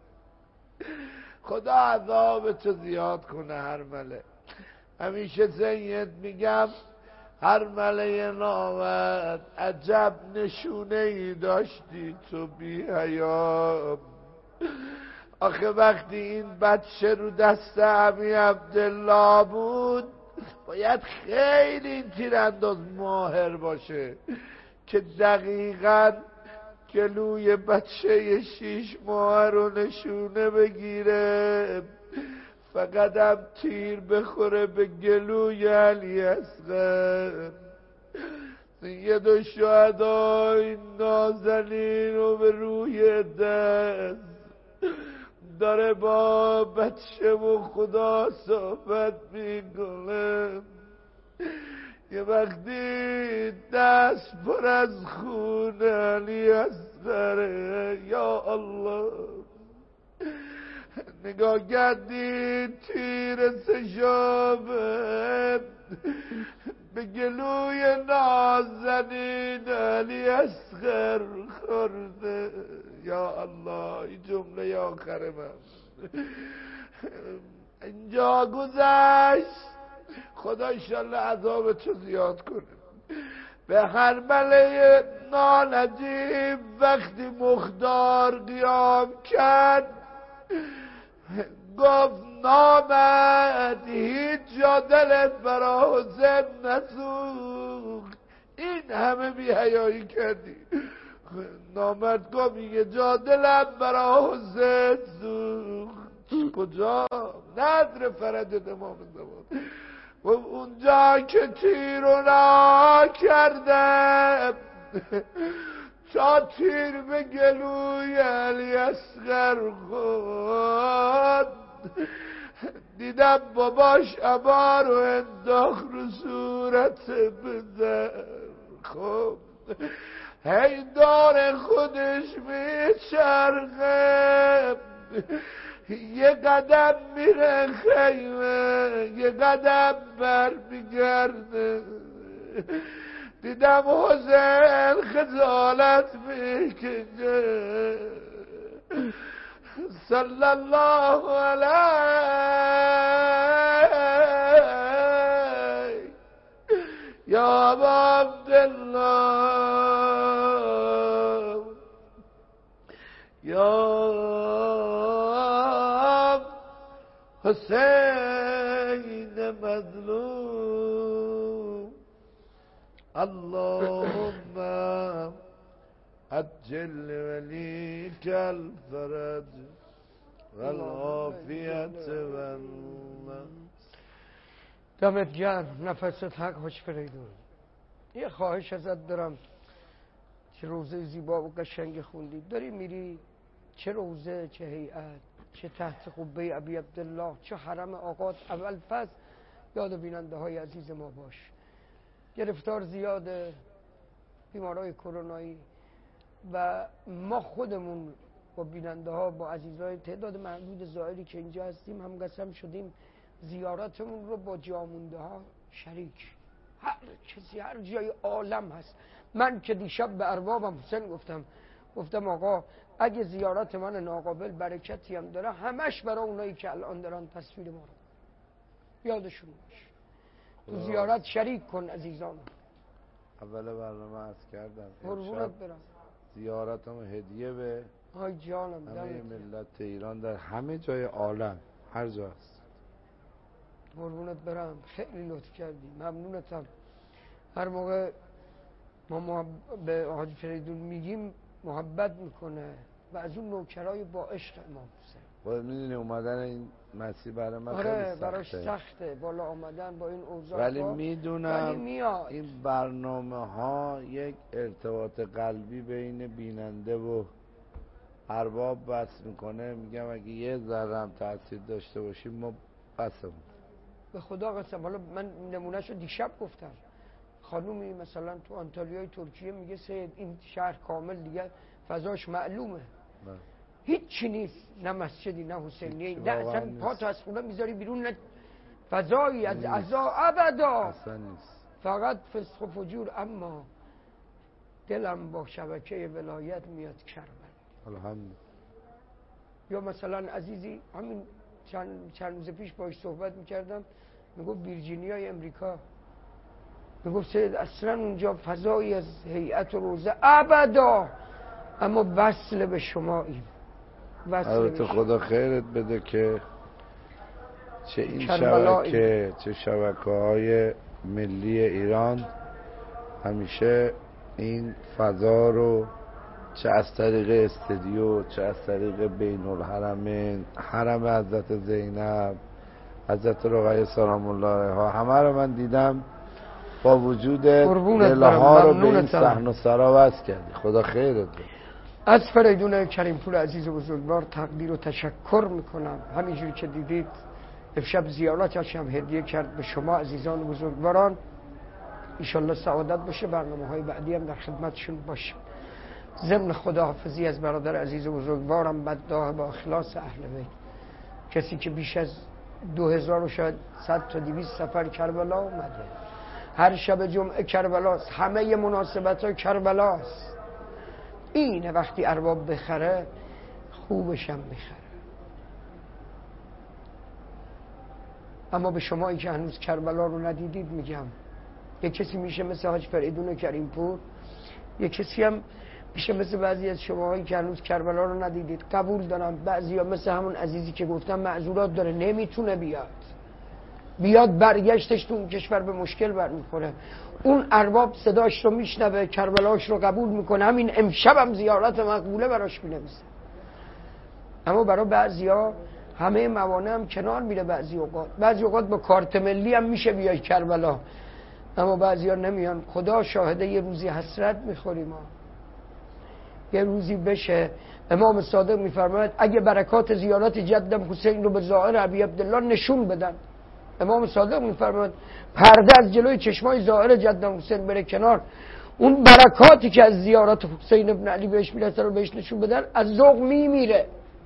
Speaker 2: خدا عذابتو زیاد کنه هر مله. همیشه سید میگم هر مله نامد عجب نشونه ای داشتی تو بی حیا. آخه وقتی این بچه رو دست عمی عبدالله بود باید خیلی این تیرانداز ماهر باشه که دقیقاً گلوی بچه شیش ماه رو نشونه بگیره، فقط هم تیر بخوره به گلوی علی اصغر. سید و شهدای نازنین رو به روی دست داره با بچه و خدا صحبت میکنه. یه وقتی دست پر از خون علی اصغره، یا الله نگاه کردید تیر سشابه به گلوی نازنین علی اصغر خورده. یا الله این جمله آخر من اینجا گذشت. خدا انشالله عذابتو زیاد کنه. به هر مله نانجیب وقتی مختار قیام کرد گفت نامد هیچ جا دلت برا حسین نسوخت، این همه بی حیایی کردی. نامد گفت یه جا دلم برا حسین سوخت. کجا؟ ندر فرجت امام زمان و اونجا که تیرو نا کردم تا تیر به گلوی علی اصغر خود، دیدم باباش عبا رو انداخت رو صورت بزر. خب هی دار خودش میچرخه، یه قدم میره خیمه یه قدم بر میگرده. دیدم حسین خجالت میکشه. صلی الله علیه یا ابا عبدالله یا حسین مظلوم. اللهم عجل ولیک الفرج والعافیت والنصر.
Speaker 1: دمت گرم، نفست حق خوش فریدون. یه خواهش ازت دارم، چه روزه زیبا و قشنگ خوندی، داری میری چه روزه چه هیئت چه تحت قبه ابی عبدالله چه حرم آقات اول فصل یاد بیننده های عزیز ما باش. گرفتار زیاده، بیمارای کرونایی و ما خودمون با بیننده ها، با عزیزای تعداد محدود زائری که اینجا هستیم هم قسم شدیم زیارتمون رو با جامونده ها شریک، هر کسی هر جای عالم هست. من که دیشب به اربابم حسین گفتم گفتم آقا اگه زیارت من ناقابل برکتی هم داره همش برای اونایی که الان دارن تصویر ما رو یادشون باشه، تو زیارت شریک کن عزیزان.
Speaker 2: اول برنامه عرض کردم
Speaker 1: قربونت برم،
Speaker 2: زیارتم هدیه به
Speaker 1: آی جانم
Speaker 2: همه ملت ایران در همه جای عالم، هر جا هست.
Speaker 1: قربونت برم، خیلی لطف کردی، ممنونتم. هر موقع ما محب... به حاج فریدون میگیم محبت میکنه و از اون نوکرای با عشق امام حسین.
Speaker 2: باید میدونی اومدن این مسیح برای من
Speaker 1: آره
Speaker 2: خیلی سخته،
Speaker 1: براش سخته بالا آمدن با این اوضاع،
Speaker 2: ولی میدونم این برنامه ها یک ارتباط قلبی بین بیننده و ارباب بس میکنه. میگم اگه یه ذره هم تاثیر داشته باشیم ما بسمون.
Speaker 1: به خدا قسم. حالا من نمونهشو دیشب گفتم، خانومی مثلا تو آنتالیای ترکیه میگه سید این شهر کامل دیگه فضاش معلومه، نه. هیچی نیست، نه مسجدی نه حسینیه، نه اصلا پا تو از خونه میذاری بیرون، نه فضایی از عزا ابدا
Speaker 2: اصلا نیست،
Speaker 1: فقط فسق و فجور. اما دلم با شبکه ولایت میاد کربلا.
Speaker 2: الحمدلله.
Speaker 1: یا مثلا عزیزی همین چند چند روز پیش باهاش صحبت میکردم، میگفت ویرجینیای امریکا، میگفت سید اصلا اونجا فضایی از هیئت و روزه ابدا، اما وصل به شما این
Speaker 2: البته خدا خیرت بده که چه این شبکه چه شبکه های ملی ایران همیشه این فضا رو چه از طریق استودیو چه از طریق بین الحرمین، حرم حضرت زینب، حضرت رقیه سلام الله علیها، همه رو من دیدم با وجود دلها رو به این صحن و سرا وصل کردی. خدا خیرت بده.
Speaker 1: از فریدون کریم پور عزیز و بزرگوار تقدیر و تشکر میکنم. همینجوری که دیدید امشب زیارتش هم هدیه کرد به شما عزیزان و بزرگواران. ایشالله سعادت باشه، برنامه های بعدی هم در خدمتشون باشه. ضمن خداحافظی از برادر عزیز و بزرگوارم بدداه با اخلاص اهل بیت، کسی که بیش از دو هزار و شاید صد تا دویست سفر کربلا اومده، هر شب جمعه کربلاست، همه مناسبت های کربلاست. اینه وقتی ارباب بخره خوبشم میخره. اما به شمایی که هنوز کربلا رو ندیدید میگم، یک کسی میشه مثل حاج فریدون کریم پور، یک کسی هم میشه مثل بعضی از شماهایی که هنوز کربلا رو ندیدید. قبول دارم بعضی ها مثل همون عزیزی که گفتم معذورات داره نمیتونه بیاد بیاد برگشتش تو اون کشور به مشکل برمیخوره. اون ارباب صداش رو میشنوه، کربلاش رو قبول میکنه، همین امشب هم زیارت مقبوله براش مینویسه. اما برای بعضی ها همه موانع هم کنار میره. بعضی اوقات بعضی اوقات با کارت ملی هم میشه بیای کربلا، اما بعضی ها نمیان. خدا شاهده یه روزی حسرت میخوریم ما. یه روزی بشه امام صادق میفرماید اگه برکات زیارت جدم حسین رو به ظاهر ابی عبدالله نشون بدن، امام صادق میفرماید پرده از جلوی چشمای ظاهر جدم حسین بره کنار، اون برکاتی که از زیارت حسین ابن علی بهش میرسه رو بهش نشون بدن، از ذوق میمیره،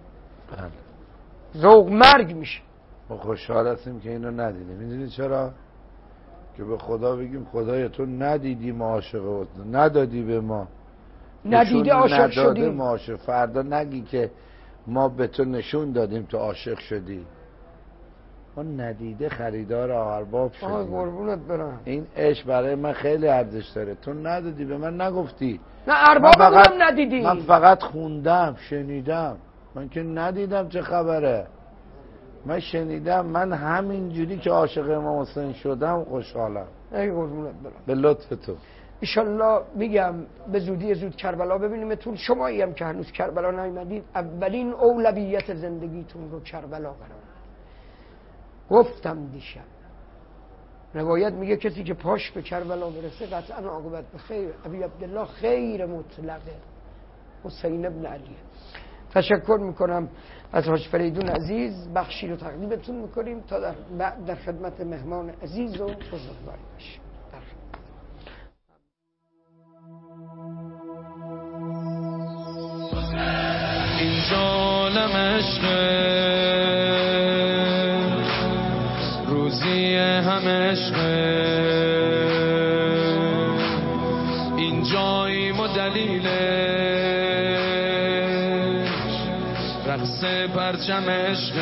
Speaker 1: ذوق مرگ میشه.
Speaker 2: ما خوشحال هستیم که اینو ندیدیم. میدونی چرا؟ که به خدا بگیم خدای تو ندیدی ما عاشق ندادی به ما،
Speaker 1: ندیده عاشق شدیم.
Speaker 2: ما عاشق فردا نگی که ما به تو نشون دادیم تو عاشق شدی. ما ندیده خریدار ارباب شدیم.
Speaker 1: آه قربونت برم.
Speaker 2: این عشق برای من خیلی ارزش داره. تو ندادی به من، نگفتی.
Speaker 1: نه ارباب هم ندیدی.
Speaker 2: من فقط خوندم شنیدم، من که ندیدم چه خبره. من شنیدم. من همینجوری که عاشق امام حسین شدم خوشحالم.
Speaker 1: ای قربونت برم.
Speaker 2: به لطف تو
Speaker 1: ایشالله میگم به زودی زود کربلا ببینیمتون. شمایی هم که هنوز کربلا نیومدید اولین اولویت زندگیتون رو کربلا قرار گفتم دیشب. روایت میگه کسی که پاش به کربلا برسه قطعا عاقبت به خیر. ابی عبدالله خیر مطلقه حسین ابن علیه. تشکر میکنم از حاج فریدون عزیز. بخشی رو تقدیمتون میکنیم تا در, در خدمت مهمان عزیز و بزرگوار باشیم.
Speaker 3: در ظالم عشق روزی هم عشق این جاییم و دلیلش رقص پرچم عشق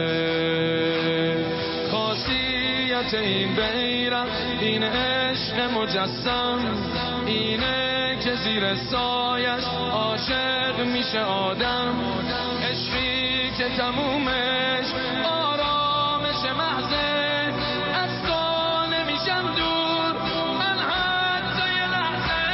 Speaker 3: خاصیت این بیرق این عشق مجسم اینه که زیر سایش عاشق میشه آدم عشقی که تمومش آرامش محضه از تو نمیشم دور من حتی یه لحظه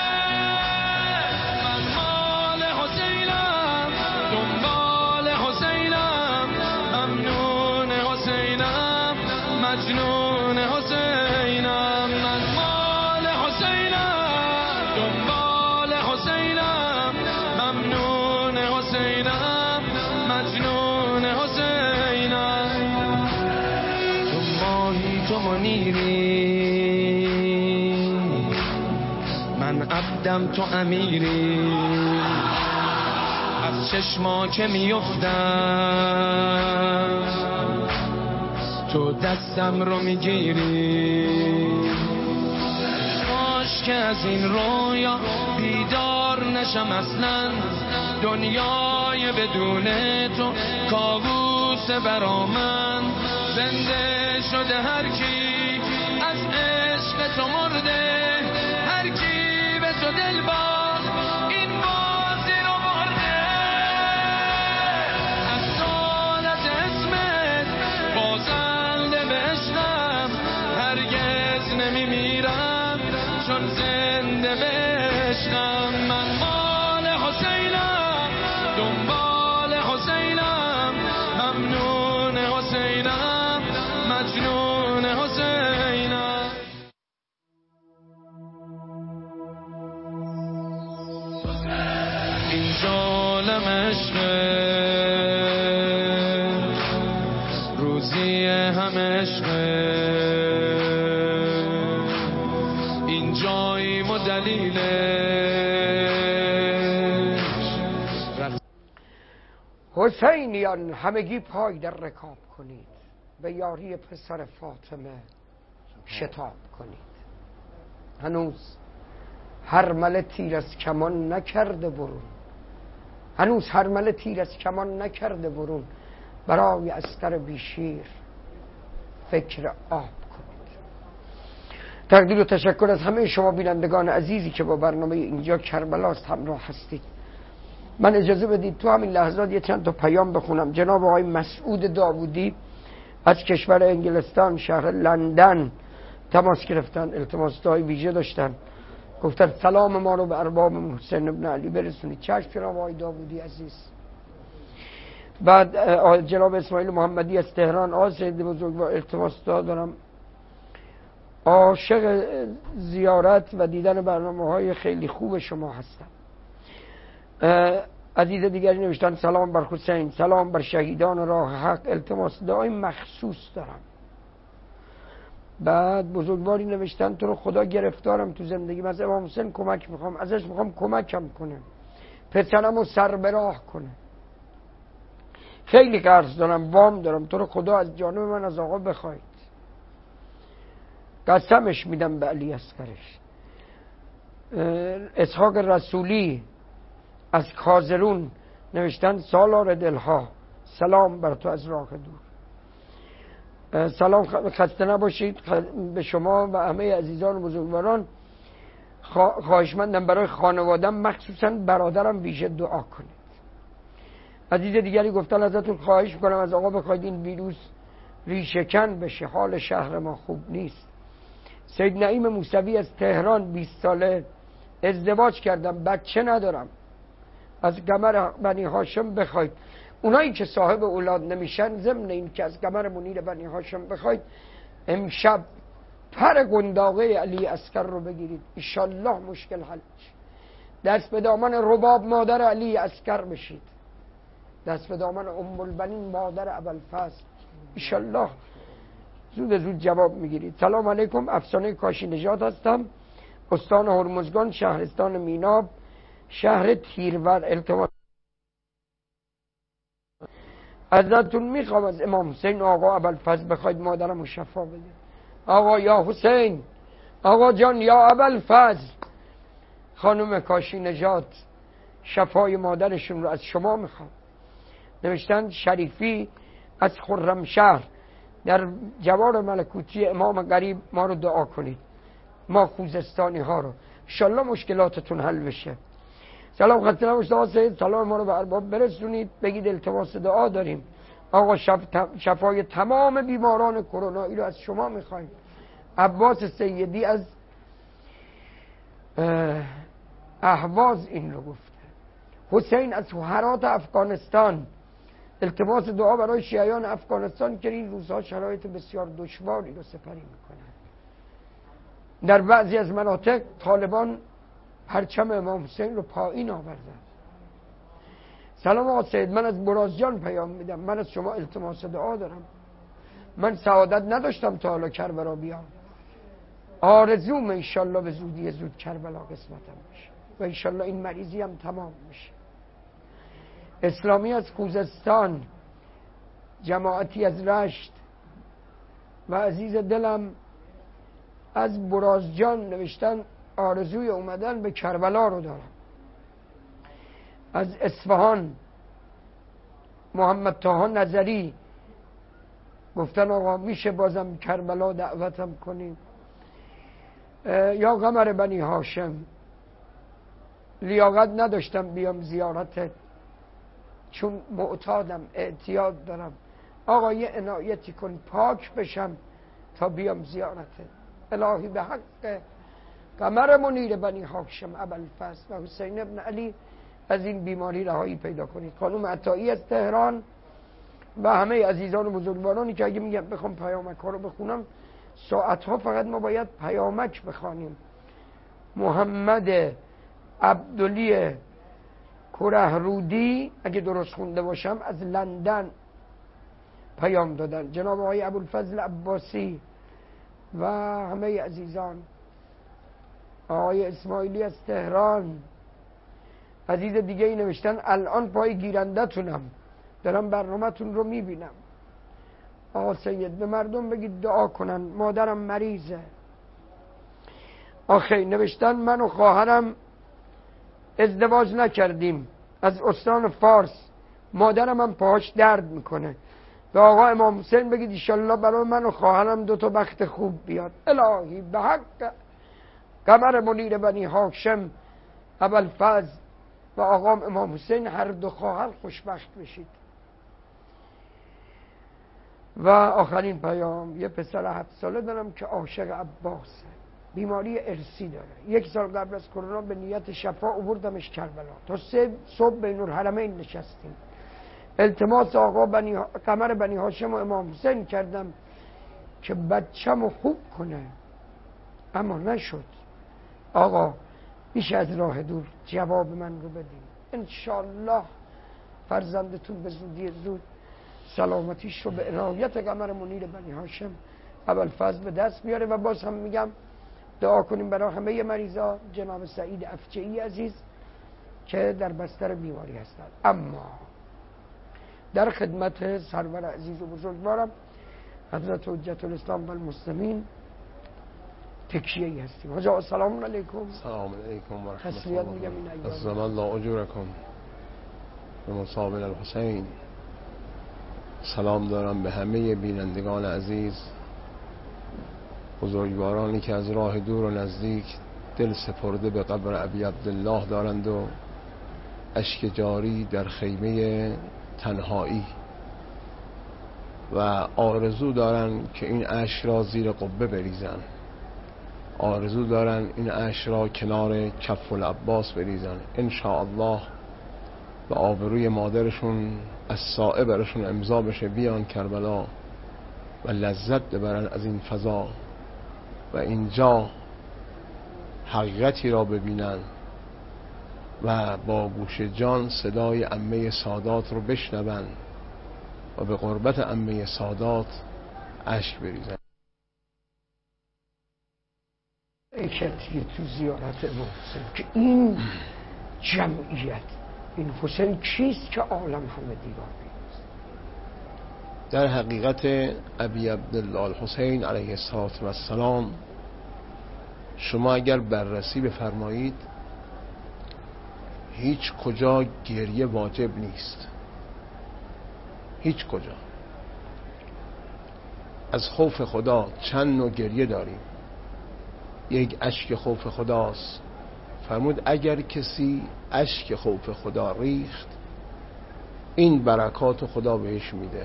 Speaker 3: من مال حسینم دنبال حسینم ممنون حسینم مجنون حسینم من مال حسینم دنبال حسینم ممنون حسینم مجنون حسینم تو ماهی تو منیری من عبدم تو امیری از چشما که میفتم تو دستم رو میگیری کاش که از این رویا بیدار نشم اصلا دنیای بدون تو کابوس برا من زنده شده هر کی از عشق تو مرده هر کی به تو دل باز این بازی رو برده از سالت اسمت بازنده به عشقم هرگز نمیمیرم چون زنده به عشقم من مال حسینم دنبال حسینم ممنون حسینم مجنون حسینم این ظالم عشق روزی هم عشق این جاییم و دلیلش
Speaker 1: حسینیان همگی پای در رکاب کنید به یاری پسر فاطمه شتاب کنید هنوز هرمله تیر از کمان نکرده برون هنوز هرمله تیر از کمان نکرده برون برای عسکر بیشیر فکر آب کنید. تقدیر و تشکر از همه شما بینندگان عزیزی که با برنامه اینجا کربلاست همراه هستید. من اجازه بدید تو همین لحظات یه چند تا پیام بخونم. جناب آقای مسعود داوودی از کشور انگلستان شهر لندن تماس گرفتن، التماس دعای ویژه داشتن، گفتن سلام ما رو به ارباب حسین ابن علی برسونید. چشم جناب آقای داوودی عزیز. بعد جناب اسماعیل محمدی از تهران آقای سید بزرگوار التماس دعا دارم، عاشق زیارت و دیدن برنامه های خیلی خوب شما هستم. عزیز دیگری نوشتن سلام بر حسین، سلام بر شهیدان راه حق، التماس دعای مخصوص دارم. بعد بزرگواری نوشتن تو رو خدا گرفتارم تو زندگی، از امام حسین کمک میخوام، ازش میخوام کمکم کنه، پسرم رو سر به راه کنه، خیلی قرض دارم، وام دارم، تو رو خدا از جانب من از آقا بخواید. قسمش میدم به علی اصغرش. اسحاق رسولی از کازرون نوشتن سالار دلها، سلام بر تو از راه دور. سلام، خسته نباشید به شما و همه عزیزان و بزرگواران. خواهشمندم برای خانوادم مخصوصا برادرم ویژه دعا کنید. عزیز دیگری گفتن ازتون خواهش میکنم از آقا بخواید این ویروس ریشه‌کن بشه، حال شهر ما خوب نیست. سید نعیم موسوی از تهران بیست ساله، ازدواج کردم بچه ندارم، از قمر بنی هاشم بخواید. اونایی که صاحب اولاد نمیشن ضمن این که از قمر منیر بنی هاشم بخواید امشب پر گنداقه علی اصغر رو بگیرید، انشالله مشکل حل میشه. دست به دامن رباب مادر علی اصغر بشید، دست به دامن ام البنین مادر ابوالفضل، انشالله زود زود جواب میگیرید. سلام علیکم، افسانه کاشی نژاد هستم، استان هرمزگان، شهرستان میناب، شهر تیرور. التماس ازتون میخوام از امام حسین آقا ابوالفضل بخواید مادرمو شفا بده. آقا یا حسین، آقا جان یا ابوالفضل، خانم کاشی نژاد شفای مادرشون رو از شما میخوام. نوشتن شریفی از خرمشهر در جوار ملکوتی امام غریب ما رو دعا کنید، ما خوزستانی ها رو، انشالله مشکلاتتون حل بشه. سلام خسته نباشید آقا سید، سلام ما رو به ارباب برسونید، بگید التماس دعا داریم. آقا شف... شفای تمام بیماران کرونایی رو از شما میخوایم. عباس سیدی از اهواز این رو گفته. حسین از هرات افغانستان التماس دعا برای شیعیان افغانستان که این روزها شرایط بسیار دشواری رو سپری میکنن. در بعضی از مناطق طالبان پرچم امام حسین رو پایین آوردن. سلام آقا سید، من از برازجان پیام میدم، من از شما التماس دعا دارم. من سعادت نداشتم تا حالا کربلا بیام، آرزوم انشالله به زودی زود کربلا قسمتم بشه و انشالله این مریضی هم تمام بشه. اسلامی از خوزستان، جماعتی از رشت و عزیز دلم از برازجان نوشتن آرزوی اومدن به کربلا رو دارم. از اصفهان محمد طاها نظری گفتن آقا میشه بازم کربلا دعوتم کنیم. یا قمر بنی هاشم، لیاقت نداشتم بیام زیارتت چون معتادم، اعتیاد دارم، آقا یه عنایتی کن پاک بشم تا بیام زیارتت. الهی به حق قمر منیر بنی هاشم ابوالفضل و حسین ابن علی از این بیماری رهایی پیدا کنید. خانم عطایی از تهران و همه عزیزان و بزرگوارانی که اگه میگم بخوام پیامک ها رو بخونم ساعت ها فقط ما باید پیامک بخوانیم. محمد عبدلی کرهرودی اگه درست خونده باشم از لندن پیام دادن. جناب آقای ابوالفضل عباسی و همه عزیزان. آقای اسماعیلی از تهران، عزیز دیگه ای نوشتن الان پای گیرنده تونم دارم برنامه تون رو میبینم. آقا سید به مردم بگید دعا کنن، مادرم مریضه. آخه نوشتن من و خواهرم ازدواج نکردیم، از استان فارس، مادرم هم پاهاش درد میکنه. به آقا امام حسین بگید انشالله برای من و خواهرم دو تا بخت خوب بیاد. الهی به حق قمر منیر بنی هاشم ابوالفضل و آقا امام حسین هر دو خواهر خوشبخت بشید. و آخرین پیام، یه پسر هفت ساله دارم که عاشق عباسه، بیماری ارثی داره. یک سال قبل از کرونا به نیت شفا آوردمش کربلا، تا سه صبح بین الحرمین نشستیم، التماس آقا بنی قمر بنی هاشم و امام حسین کردم که بچه‌مو خوب کنه، اما نشد. آقا میشه از راه دور جواب من رو بدیم؟ انشالله فرزندتون به زودی زود سلامتیش رو به عنایت قمر منیر بنی هاشم ابوالفضل به دست بیاره. و باز هم میگم دعا کنیم برای همه مریضا، جناب سعید افجعی عزیز که در بستر بیماری هستند. اما در خدمت سرور عزیز و بزرگوارم حضرت حجت الاسلام و المسلمین تکیه‌ای هستیم. حاجا سلام علیکم.
Speaker 4: سلام علیکم و رحمت
Speaker 1: تسلیت میگم این ایام.
Speaker 4: عزم الله اجورکم به مصابل الحسین. سلام دارم به همه بینندگان عزیز، بزرگوارانی که از راه دور و نزدیک دل سپرده به قبر ابی عبدالله دارند و اشک جاری در خیمه تنهایی و آرزو دارن که این اشک را زیر قبه بریزن، آرزو دارن این اشک را کنار کف العباس بریزن. انشاءالله به آبروی مادرشون از سائه برشون امضا بشه بیان کربلا و لذت ببرن از این فضا و اینجا حقیقتی را ببینن و با گوش جان صدای عمه سادات رو بشنون و به قربت عمه سادات اشک بریزن.
Speaker 1: ایکتی تو زیارت امام حسین که این جمعیت، این حسین چیست که عالم همه دیوار بیست.
Speaker 4: در حقیقت ابی عبدالله الحسین علیه السلام شما اگر بررسی بفرمایید هیچ کجا گریه واجب نیست، هیچ کجا. از خوف خدا چند نوع گریه داریم. یک اشک خوف خداست، فرمود اگر کسی اشک خوف خدا ریخت این برکات خدا بهش میده.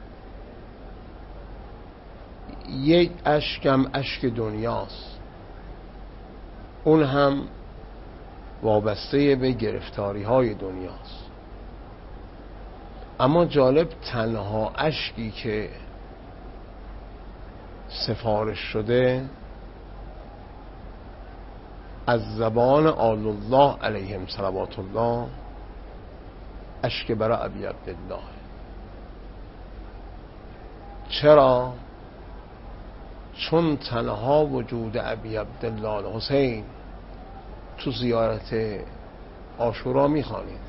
Speaker 4: یک اشکم اشک دنیاست، اون هم وابسته به گرفتاری های دنیاست. اما جالب تنها اشکی که سفارش شده از زبان آل الله علیهم صلوات الله اشک برای ابی عبدالله. چرا؟ چون تنها وجود ابی عبدالله الحسین تو زیارت عاشورا میخوانید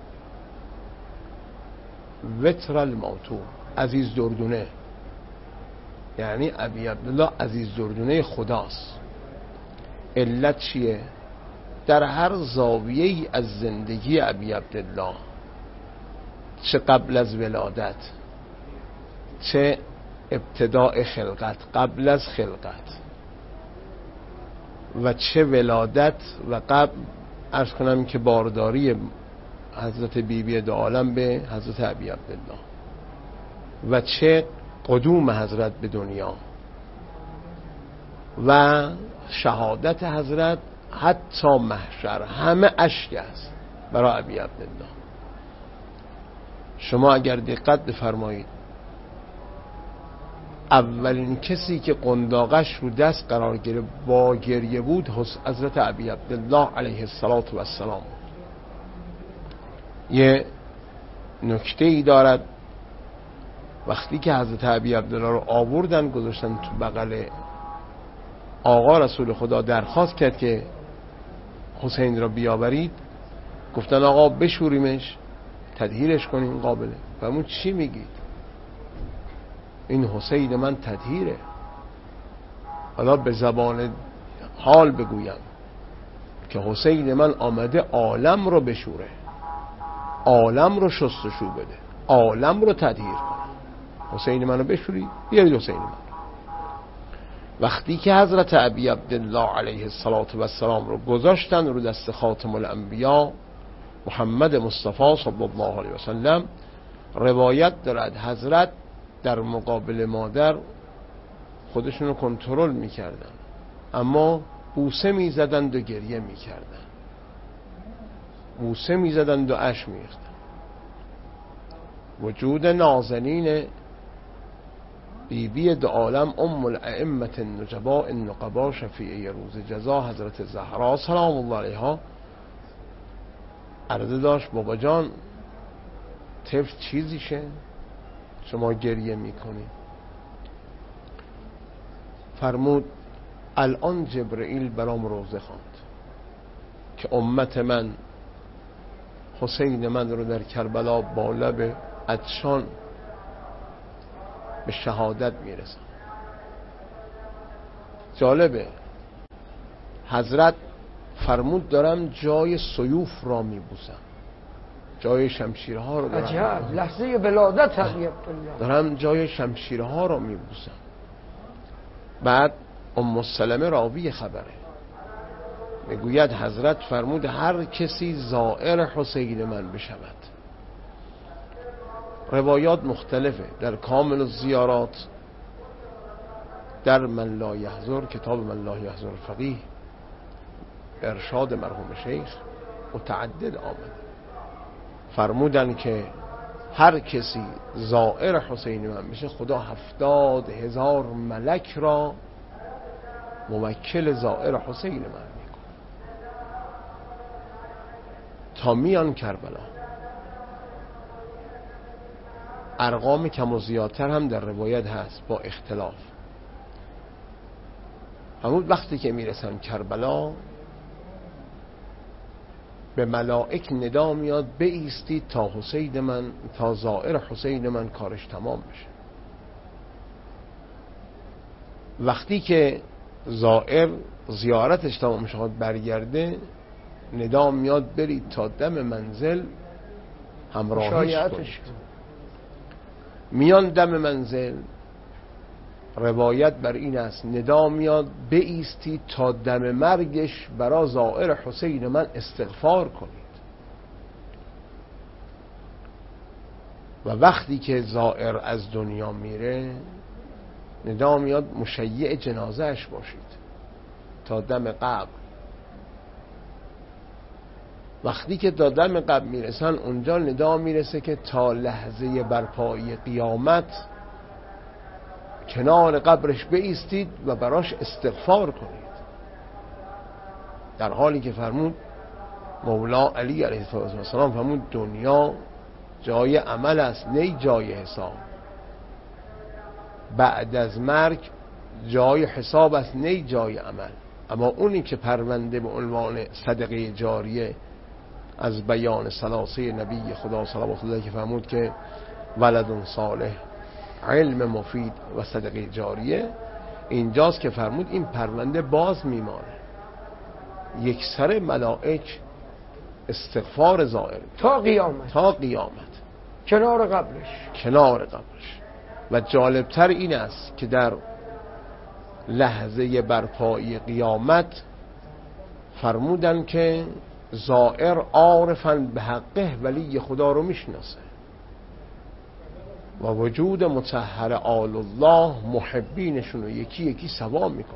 Speaker 4: وتر الموتو، عزیز دردونه، یعنی ابی عبدالله عزیز دردونه خداست. علت چیه؟ در هر زاویه‌ای از زندگی ابی عبدالله، چه قبل از ولادت چه ابتداء خلقت، قبل از خلقت و چه ولادت و قبل، عرض کنم که بارداری حضرت بی بی دو عالم به حضرت ابی عبدالله و چه قدوم حضرت به دنیا و شهادت حضرت حتی محشر، همه اشک است برای ابی عبدالله. شما اگر دقت بفرمایید اولین کسی که قنداقش رو دست قرار گرفت با گریه بود حضرت ابی عبدالله علیه السلام. یه نکته ای دارد، وقتی که حضرت ابی عبدالله رو آوردن گذاشتن تو بغل آقا رسول خدا، درخواست کرد که حسین را بیاورید، گفتن آقا بشوریمش تطهیرش کنیم قابله. فرمود چی میگید؟ این حسین من تطهیره. حالا به زبان حال بگویم که حسین من آمده عالم رو بشوره، عالم رو شستشو بده، عالم رو تطهیر کنه. حسین منو بشوری، بیارید حسین من. وقتی که حضرت ابی عبدالله علیه السلام رو گذاشتن رو دست خاتم الانبیا محمد مصطفی صلی الله علیه وسلم، روایت دارد حضرت در مقابل مادر خودشون رو کنترل میکردن، اما بوسه میزدند و گریه میکردن، بوسه میزدند و اشک میریختن. وجود نازنین بی بی دو عالم ام الائمه النجبا النقبا شفیعه روز جزا حضرت زهرا سلام الله علیها عرضه داشت بابا جان طفل چیزیشه شما گریه میکنی؟ فرمود الان جبرئیل برام روزه خواند که امت من حسین من رو در کربلا با لب عطشان به شهادت میرسن. جالبه حضرت فرمود دارم جای سیوف را میبوسم، جای شمشیرها رو دارم.
Speaker 1: عجب، لحظه ولادت ابی عبدالله
Speaker 4: دارم جای شمشیرها رو میبوسم. بعد ام سلمه راوی خبره میگوید حضرت فرمود هر کسی زائر حسین من بشود. روایات مختلفه، در کامل الزیارات، در من لا یحضر، کتاب من لا یحضر فقیه ارشاد مرحوم شیخ متعدد آمد، فرمودن که هر کسی زائر حسین من بشه خدا هفتاد هزار ملک را موکل زائر حسین من میکنه تا میان کربلا. ارقام کم و زیادتر هم در روایت هست با اختلاف. همون وقتی که میرسن کربلا به ملائک ندا میاد بایستید تا حسین من، تا زائر حسین من کارش تمام بشه. وقتی که زائر زیارتش تمام شد برگرده، ندا میاد برید تا دم منزل همراهیش کنید. میان دم منزل، روایت بر این است ندا میاد بایستید تا دم مرگش برای زائر حسین من استغفار کنید. و وقتی که زائر از دنیا میره، ندا میاد مشیع جنازهش باشید تا دم قبر. وقتی که تا دم قبر میرسن، اونجا ندا میرسه که تا لحظه برپایی قیامت کنار قبرش بایستید و براش استغفار کنید. در حالی که فرمود مولا علی علیه السلام فرمود دنیا جای عمل است نه جای حساب. بعد از مرگ جای حساب است نه جای عمل. اما اونی که پرونده به عنوان صدقه جاریه از بیان ثلاثه نبی خدا صلوات الله که فرمود که ولد صالح، علم مفید و صدقه جاریه، اینجاست که فرمود این پرونده باز میمانه. یک سر ملائک استغفار زائر
Speaker 1: تا قیامت
Speaker 4: تا قیامت
Speaker 1: کنار قبرش
Speaker 4: کنار قبرش. و جالبتر این است که در لحظه برپایی قیامت فرمودن که زائر عارفاً به حقه ولی خدا رو میشناسه و وجود مطهر آل الله محبینشون رو یکی یکی سوا میکنه.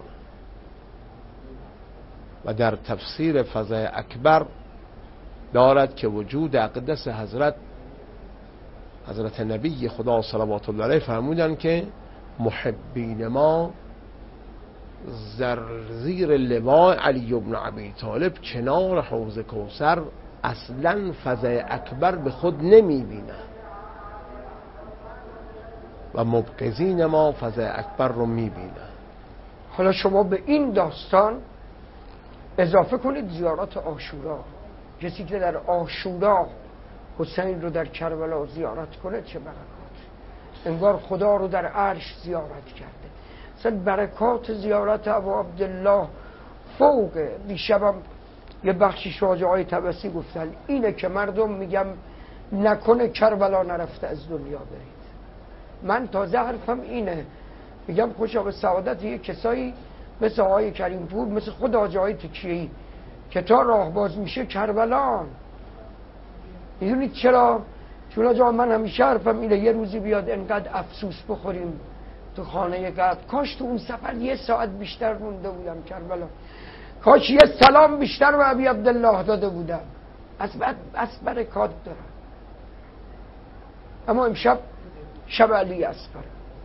Speaker 4: و در تفسیر فضای اکبر دارد که وجود اقدس حضرت حضرت نبی خدا صلوات الله علیه فرمودن که محبین ما زر زیر لواء علی بن ابی طالب کنار حوض کوثر اصلا فضای اکبر به خود نمیبینن و مبغضین ما فضای اکبر رو میبینن.
Speaker 1: حالا شما به این داستان اضافه کنید زیارت عاشورا. کسی که در عاشورا حسین رو در کربلا زیارت کنه چه برکات. انگار خدا رو در عرش زیارت کرده. مثلا برکات زیارت ابا عبدالله فوقه. دیشبم یه بخشی شاجع های طبسی گفتن اینه که مردم میگم نکنه کربلا نرفته از دنیا برید. من تازه حرفم اینه، میگم خوشا به سعادت یه کسایی مثل آقای کریم پور، مثل خود آجه های تکیهی که تا راه باز میشه کربلان. میدونید چرا؟ چون آجا من همیشه حرفم اینه یه روزی بیاد انقدر افسوس بخوریم تو خانه قبل، کاش تو اون سفر یه ساعت بیشتر مونده بودم کربلا، کاش یه سلام بیشتر به ابی عبدالله داده بودم. از بعد از برکات دارم. اما امشب شب علی اصغر،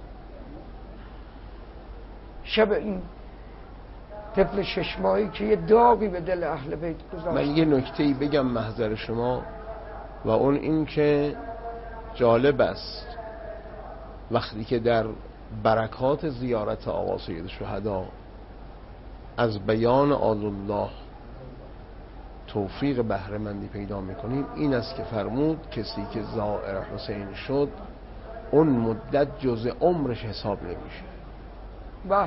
Speaker 1: شب این طفل شش ماهی که یه داغی به دل اهل بیت گذاشت.
Speaker 4: من یه نکته‌ای بگم محضر شما و اون این که جالب است وقتی که در برکات زیارت آقا سید شهدا از بیان آل الله توفیق بهره مندی پیدا میکنیم، این است که فرمود کسی که زائر حسین شد اون مدت جز عمرش حساب نمیشه.
Speaker 1: به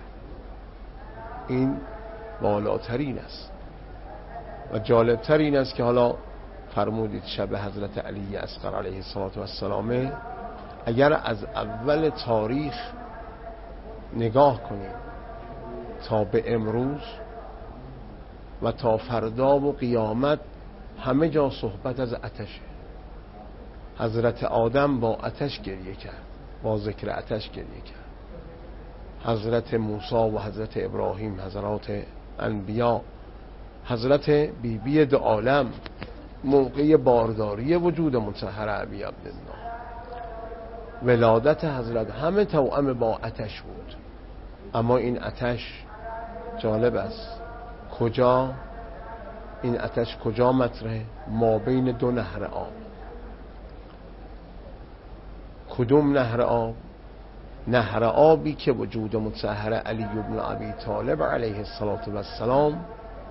Speaker 4: این بالاترین است. و جالبتر این است که حالا فرمودید شب حضرت علی اصغر علیه السلام، اگر از اول تاریخ نگاه کنیم تا به امروز و تا فردا و قیامت همه جا صحبت از آتشه. حضرت آدم با آتش گریه کرد، با ذکر آتش گریه کرد. حضرت موسی و حضرت ابراهیم، حضرات انبیا، حضرت بیبی بی دو عالم موقع بارداری وجود مطهر ابی عبدالله، ولادت حضرت، همه توأم با آتش بود. اما این آتش جالب است، کجا این آتش کجا مطرحه؟ ما بین دو نهر آب. کدوم نهر آب؟ نهر آبی که وجود مطهر علی بن ابی طالب علیه السلام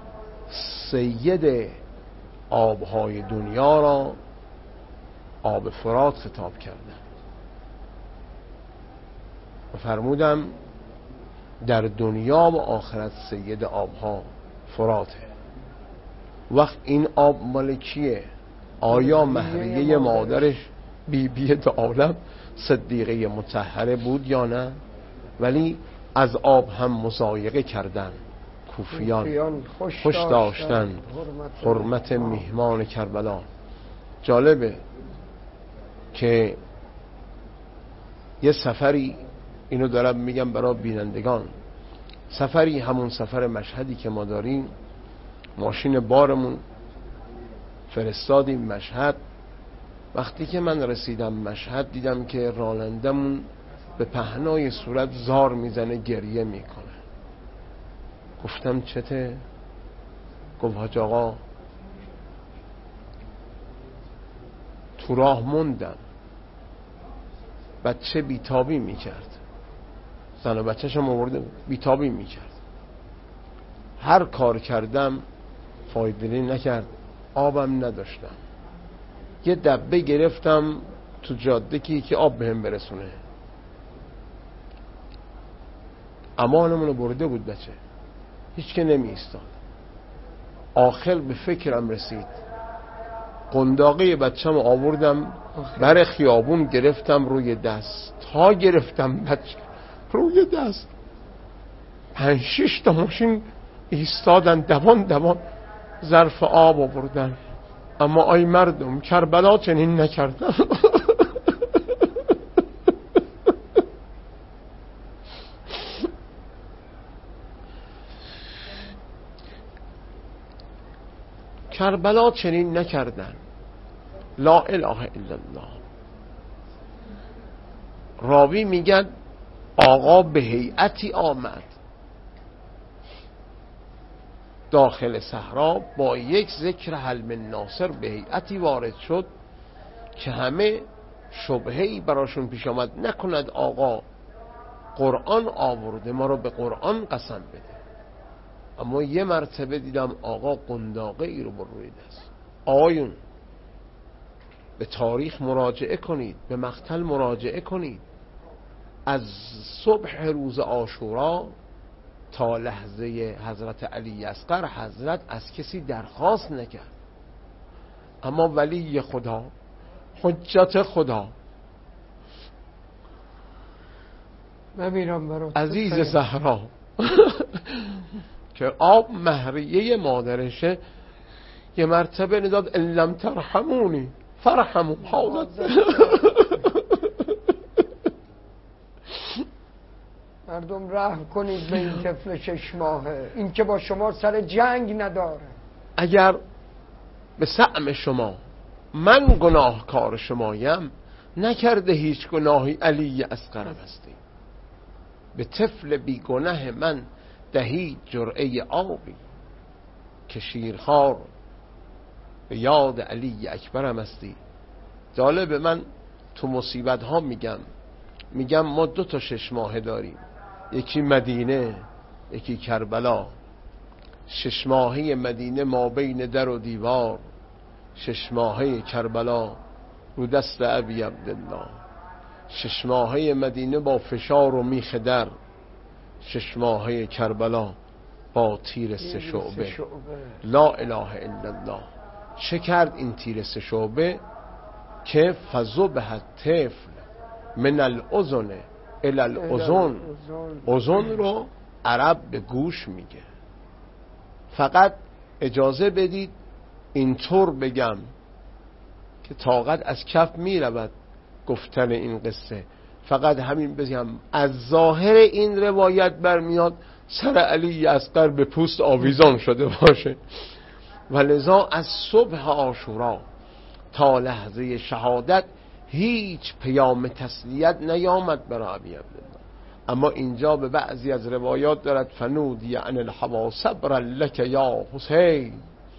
Speaker 4: سید آبهای دنیا را آب فرات خطاب کردن و فرمودم در دنیا و آخرت سید آبها فراته. وقت این آب مال کیه؟ آیا مهریه مادرش بی بی دو عالم صدیقه مطهره بود یا نه؟ ولی از آب هم مضایقه کردن کوفیان، خوش داشتن حرمت میهمان کربلا. جالبه که یه سفری، اینو دارم میگم برای بینندگان، سفری همون سفر مشهدی که ما داریم، ماشین بارمون فرستادیم مشهد. وقتی که من رسیدم مشهد دیدم که رانندمون به پهنای صورت زار میزنه، گریه میکنه. گفتم چته؟ گفت حاج آقا تو راه موندم، بچه بیتابی میکرد، زن و بچه شم آورده بیتابی میکرد، هر کار کردم فایده نکرد، آبم نداشتم، یه دبه گرفتم تو جاده که که آب بهم برسونه، امانمونو برده بود بچه، هیچ که نمی ایستاد. آخر به فکرم رسید، قنداقه بچم آوردم بر خیابون گرفتم روی دست، تا گرفتم بچه روی دست، پنج شش تا ماشین ایستادن دوان دوان ظرف آب آوردن. اما آی مردم، کربلا چنین نکردم. کربلا چنین نکردن. لا اله الا الله. راوی میگن آقا به هیئتی آمد داخل صحرا، با یک ذکر حل من ناصر به هیئتی وارد شد که همه شبهه‌ای براشون پیش آمد، نکند آقا قرآن آورده ما رو به قرآن قسم بده. اما یه مرتبه دیدم آقا قنداقه ای رو بر روی دست. آقایون به تاریخ مراجعه کنید، به مقتل مراجعه کنید. از صبح روز عاشورا تا لحظه حضرت علی اصغر حضرت از کسی درخواست نکرد، اما ولی خدا، حجت خدا، عزیز زهرا که آب مهریه مادرشه، یه مرتبه نداد ان لم ترحمونی فرحموا حاضر.
Speaker 1: مردم رحم کنید به این طفل شش ماهه، این که با شما سر جنگ نداره.
Speaker 4: اگر به سعم شما من گناهکار شمایم، نکرده هیچ گناهی علی اصغرم هستی. به طفل بی گناه من دهی جرعه آبی، که شیرخوار به یاد علی اکبرم هستی. جالب، من تو مصیبت ها میگم میگم ما دو تا شش ماهه داریم، یکی مدینه یکی کربلا. شش ماهه مدینه ما بین در و دیوار، شش ماهه کربلا رو دست ابی عبدالله. شش ماهه مدینه با فشار و میخ در، شش ماهه کربلا با تیر سه شعبه. لا اله الا الله. چه کرد این تیر سه شعبه؟ که فذبح الطفل من الاذن الی الاذن. اذن رو عرب به گوش میگه. فقط اجازه بدید اینطور بگم که طاقت از کف میرود گفتن این قصه، فقط همین بگم از ظاهر این روایت برمیاد سر علی اصغر به پوست آویزان شده باشه. ولذا از صبح عاشورا تا لحظه شهادت هیچ پیام تسلیت نیامد برای ابی عبدالله. اما اینجا به بعضی از روایات دارد فنودی عن الهوی صبرا لک یا حسین.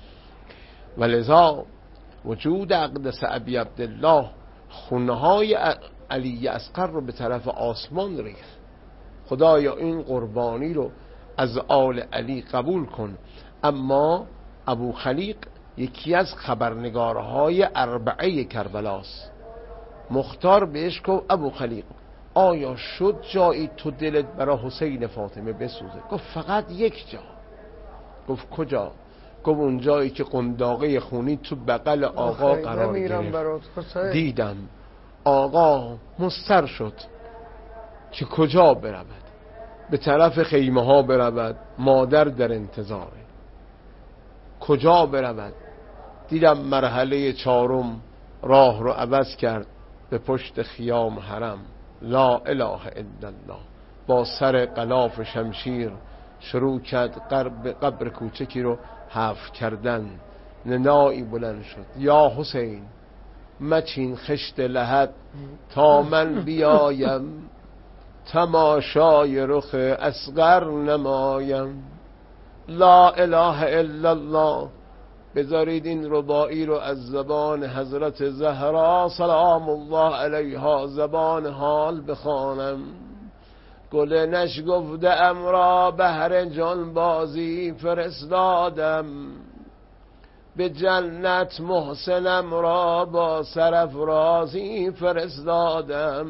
Speaker 4: ولذا وجود اقدس ابی عبدالله خونهای علی اصغر رو به طرف آسمان ریخت. خدایا این قربانی رو از آل علی قبول کن. اما ابو خلیق یکی از خبرنگارهای اربعه کربلاست. مختار بهش گفت ابو خلیق آیا شد جایی تو دلت برای حسین فاطمه بسوزه؟ گفت فقط یک جا. گفت کجا؟ گفت اون جایی که قنداقه خونی تو بغل آقا قرار گرفت، دیدم آقا مضطر شد که کجا برود، به طرف خیمه ها برود، مادر در انتظاره. کجا برود؟ دیدم مرحله چهارم راه رو عوض کرد، به پشت خیام حرم لا اله الا الله با سر غلاف شمشیر شروع کرد قرب قبر کوچکی رو حفر کردن. ندایی بلند شد یا حسین مچین خشت لحد تا من بیایم، تماشای رخ اصغر نمایم. لا اله الا الله. بذارید این رباعی رو از زبان حضرت زهرا سلام الله علیها زبان حال بخوانم. گل نشگفته ام را بهر جان بازی فرستادم، به جنت محسنم را با سرافرازی فرستادم.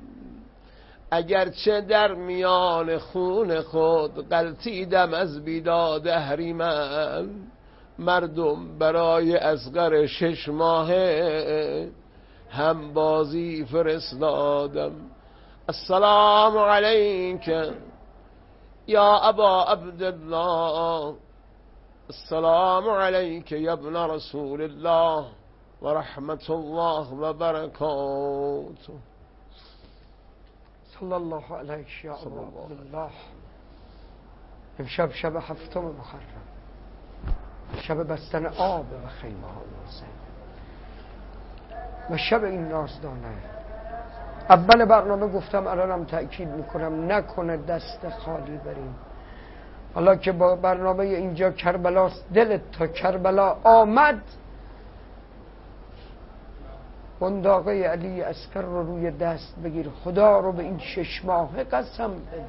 Speaker 4: اگرچه در میان خون خود غلطیدم از بیداد اهریمن، مردم برای اصغر شش ماهه هم بازی فرستادم. السلام علیک یا ابا عبدالله، السلام علیک یا ابن رسول الله و رحمت الله و برکاته.
Speaker 1: صلی الله علیک یا ابا عبدالله. امشب شب هفتم محرم، شب بستن آب و خیمه های حسین و شب این نازدانه. اول برنامه گفتم الانم تأکید میکنم نکنه دست خالی بریم. حالا که با برنامه اینجا کربلاست، دلت تا کربلا آمد قنداقه علی عسکر رو روی دست بگیر. خدا رو به این شش ماه قسم بده،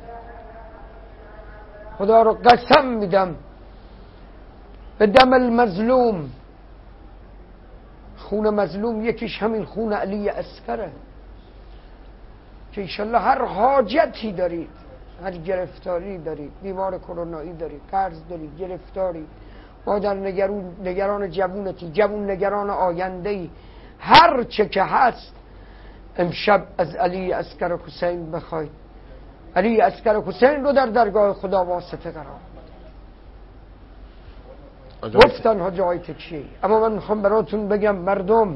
Speaker 1: خدا رو قسم میدم به دم المظلوم. خون مظلوم یکیش همین خون علی عسکره که ایشالله هر حاجتی دارید، هر گرفتاری دارید، بیمار کرونایی دارید، قرض دارید، گرفتاری، مادر نگران نگران جوونتی، جوون نگران آینده‌ای، هر چه که هست امشب از علی عسکر حسین بخواید. علی عسکر حسین رو در درگاه خدا واسطه قرار گفتن ها جای تکیه. اما من میخوام براتون بگم مردم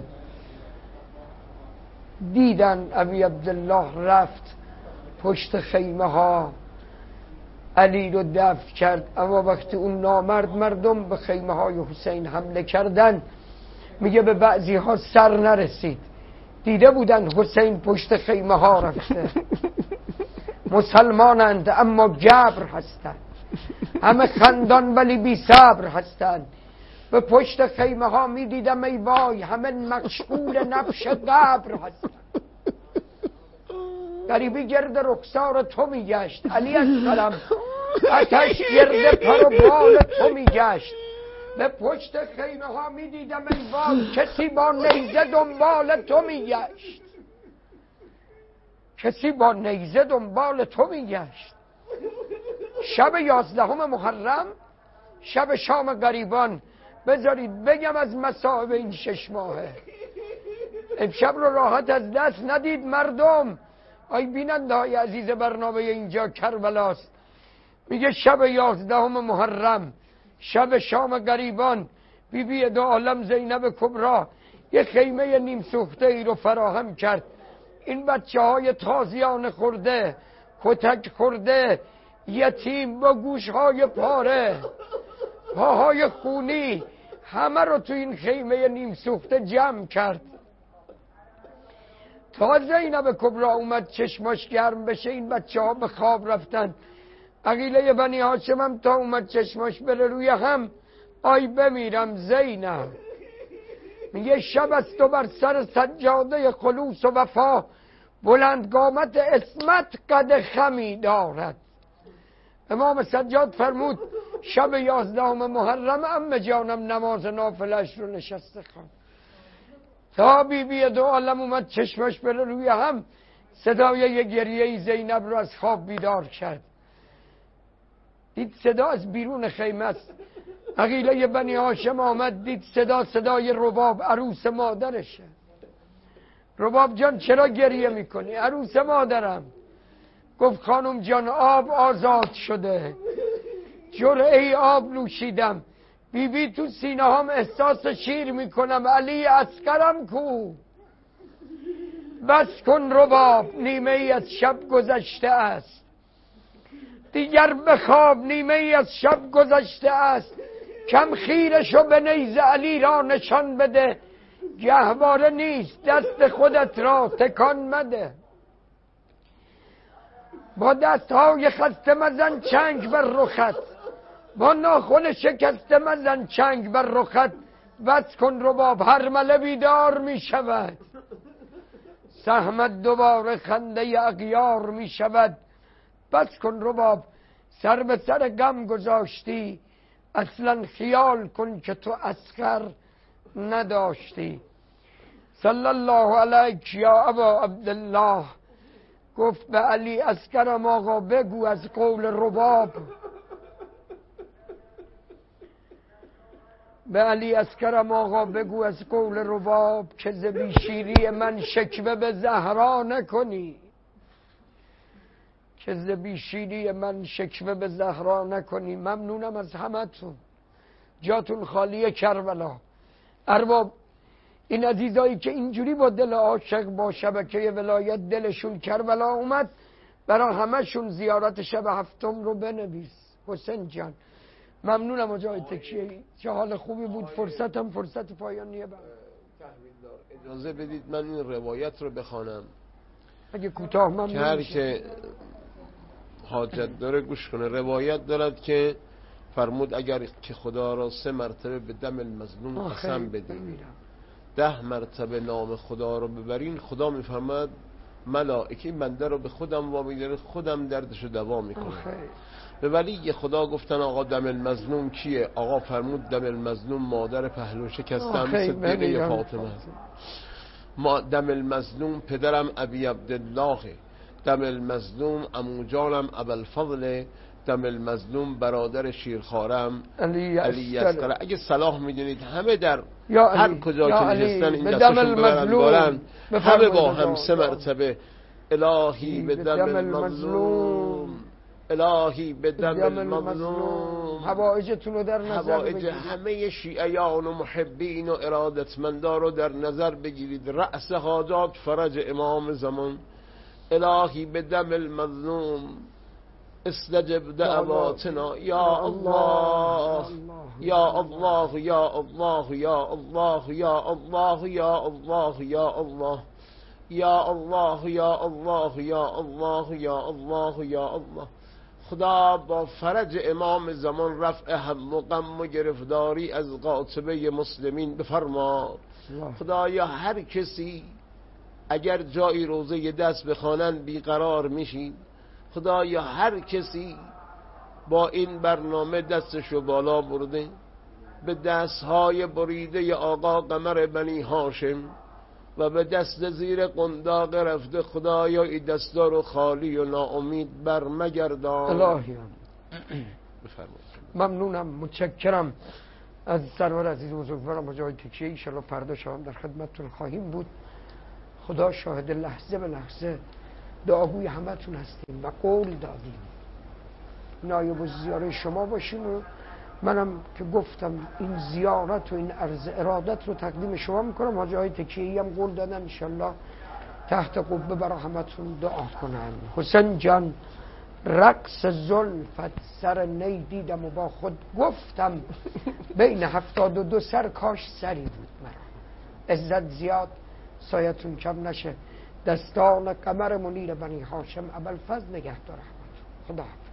Speaker 1: دیدن ابی عبدالله رفت پشت خیمه ها علی رو دفن کرد، اما وقتی اون نامرد مردم به خیمه های حسین حمله کردن میگه به بعضی ها سر نرسید، دیده بودن حسین پشت خیمه ها رفته. مسلمانند اما جبر هستند، همه خندان ولی بی صبر هستند. به پشت خیمه ها می دیدم ای وای همه مشغول نبش قبر هستند. غریبی گرد رخسار تو می گشت علی السلام، آتش گرد پر و بال تو می گشت. به پشت خیمه ها می دیدم ای وای کسی با نیزه دنبال تو می گشت، کسی با نیزه دنبال تو می گشت. شب یازدهم محرم، شب شام غریبان، بذارید بگم از مصائب این شش ماهه. امشب رو راحت از دست ندید مردم. آی بیننده های عزیز برنامه اینجا کربلاست، میگه شب یازدهم محرم، شب شام غریبان، بی بی دو عالم زینب کبری یه خیمه نیم سوخته ای رو فراهم کرد. این بچه های تازیان خورده، کتک خورده، یتیم با گوشهای پاره، پاهای خونی، همه رو تو این خیمه نیم سوخته جمع کرد. تا زینب کبری اومد چشماش گرم بشه این بچه ها به خواب رفتن. عقیله بنی هاشم هم تا اومد چشماش بره روی هم، آی بمیرم زینب. میگه شب است و بر سر سجاده خلوص و وفا، بلند قامت اسمت قد خمی دارد. امام سجاد فرمود شب یازدهم محرم عمه جانم نماز نافلش رو نشسته خوان. تا بی بی دو عالم اومد چشمش بره روی هم، صدای یه گریه زینب رو از خواب بیدار کرد. دید صدا از بیرون خیمه است. عقیله بنی هاشم آمد، دید صدا صدای رباب، عروس مادرشه. رباب جان چرا گریه میکنی؟ عروس مادرم. گفت خانم جان آب آزاد شده، جرعه آب نوشیدم، بی بی تو سینه هم احساس شیر میکنم. علی عسکرم کو؟ بس کن رباب، نیمه ای از شب گذشته است، دیگر بخواب، نیمه ای از شب گذشته است. کم خیرشو به نیزه علی را نشان بده، گهواره نیست دست خودت را تکان مده. با دستهای خسته مزن چنگ بر رخت، با ناخن شکسته مزن چنگ بر رخت. بس کن رباب، هر مله بیدار می شود، سهمت دوباره خنده اغیار می شود. بس کن رباب، سر به سر غم گذاشتی، اصلا خیال کن که تو اسخر نداشتی. صلی الله علیک یا ابا عبدالله. گفت به علی عسکرم آقا بگو از قول رباب، به علی عسکرم آقا بگو از قول رباب، که ز بی شیری من شکوه به زهرا نکنی، که ز بی شیری من شکوه به زهرا نکنی. ممنونم از همتون، جاتون خالی کربلا. ارباب این عزیزایی که اینجوری با دل عاشق با شبکه ولایت دلشون کربلا اومد، برای همشون زیارت شب هفتم رو بنویس. حسین جان ممنونم از جای تکیه، چه حال خوبی بود. فرصتم فرصت پایانیه. با
Speaker 4: اجازه بدید من این روایت رو بخوانم
Speaker 1: اگه کوتاه من
Speaker 4: که هر که حاجت داره گوش کنه. روایت دارد که فرمود اگر که خدا را سه مرتبه به دم المظلوم قسم بدین، ده مرتبه نام خدا رو ببرین، خدا میفرماد ملائکه بنده رو به خودم وامی داره، خودم دردشو دوا میکنه. به ولی خدا گفتن آقا دم المظلوم کیه؟ آقا فرمود دم المظلوم مادر پهلو شکستم صدیقه فاطمه. ما دم المظلوم پدرم ابی عبدالله، دم المظلوم عمو جانم ابوالفضل، دم المظلوم برادر شیرخوارم علی, علی اسکر. اگه صلاح میدونید همه در هر کجا که نشستن این دستشون ببرن بارن، همه با هم سه مرتبه الهی به دم المظلوم، الهی به دم المظلوم.
Speaker 1: حوائجتون رو در نظر
Speaker 4: حوائج
Speaker 1: بگیرید،
Speaker 4: همه شیعیان و محبین و ارادتمندان رو در نظر بگیرید. رأس حاجات فرج امام زمان، الهی به دم المظلوم استجب دعواتنا یا الله یا الله یا الله یا الله یا الله یا الله یا الله یا الله یا الله یا الله یا الله یا الله. خدا با فرج امام زمان رفع هم و غم و گرفتاری از قاطبه مسلمین بفرما. خدایا هر کسی اگر جایی روزه دست بخوانند بیقرار میشید، خدایا هر کسی با این برنامه دستشو بالا برده به دستهای بریده آقا قمر بنی هاشم و به دست زیر قنداق رفته، خدایا این دستا رو خالی و ناامید بر مگردان.
Speaker 1: الهی ممنونم، متشکرم از سرور عزیز بزرگوارم با جای تکیه. ایشالا فردا شام در خدمتتون خواهیم بود. خدا شاهد، لحظه به لحظه دعاگوی همتون هستیم و قول دادیم نایب و زیاره شما باشیم و منم که گفتم این زیارت و این عرض ارادت رو تقدیم شما میکنم. حاجی های تکیه‌ای هم قول دادن انشالله تحت قبه برای همتون دعا کنن. حسین جان رقص زلفت سر نی دیدم و با خود گفتم بین هفتاد و دو سر کاش سری بود مرا. عزت زیاد سایتون کم نشه. دستان قمر منیر بنی هاشم ابوالفضل نگهدار رحمت. خدا حافظ.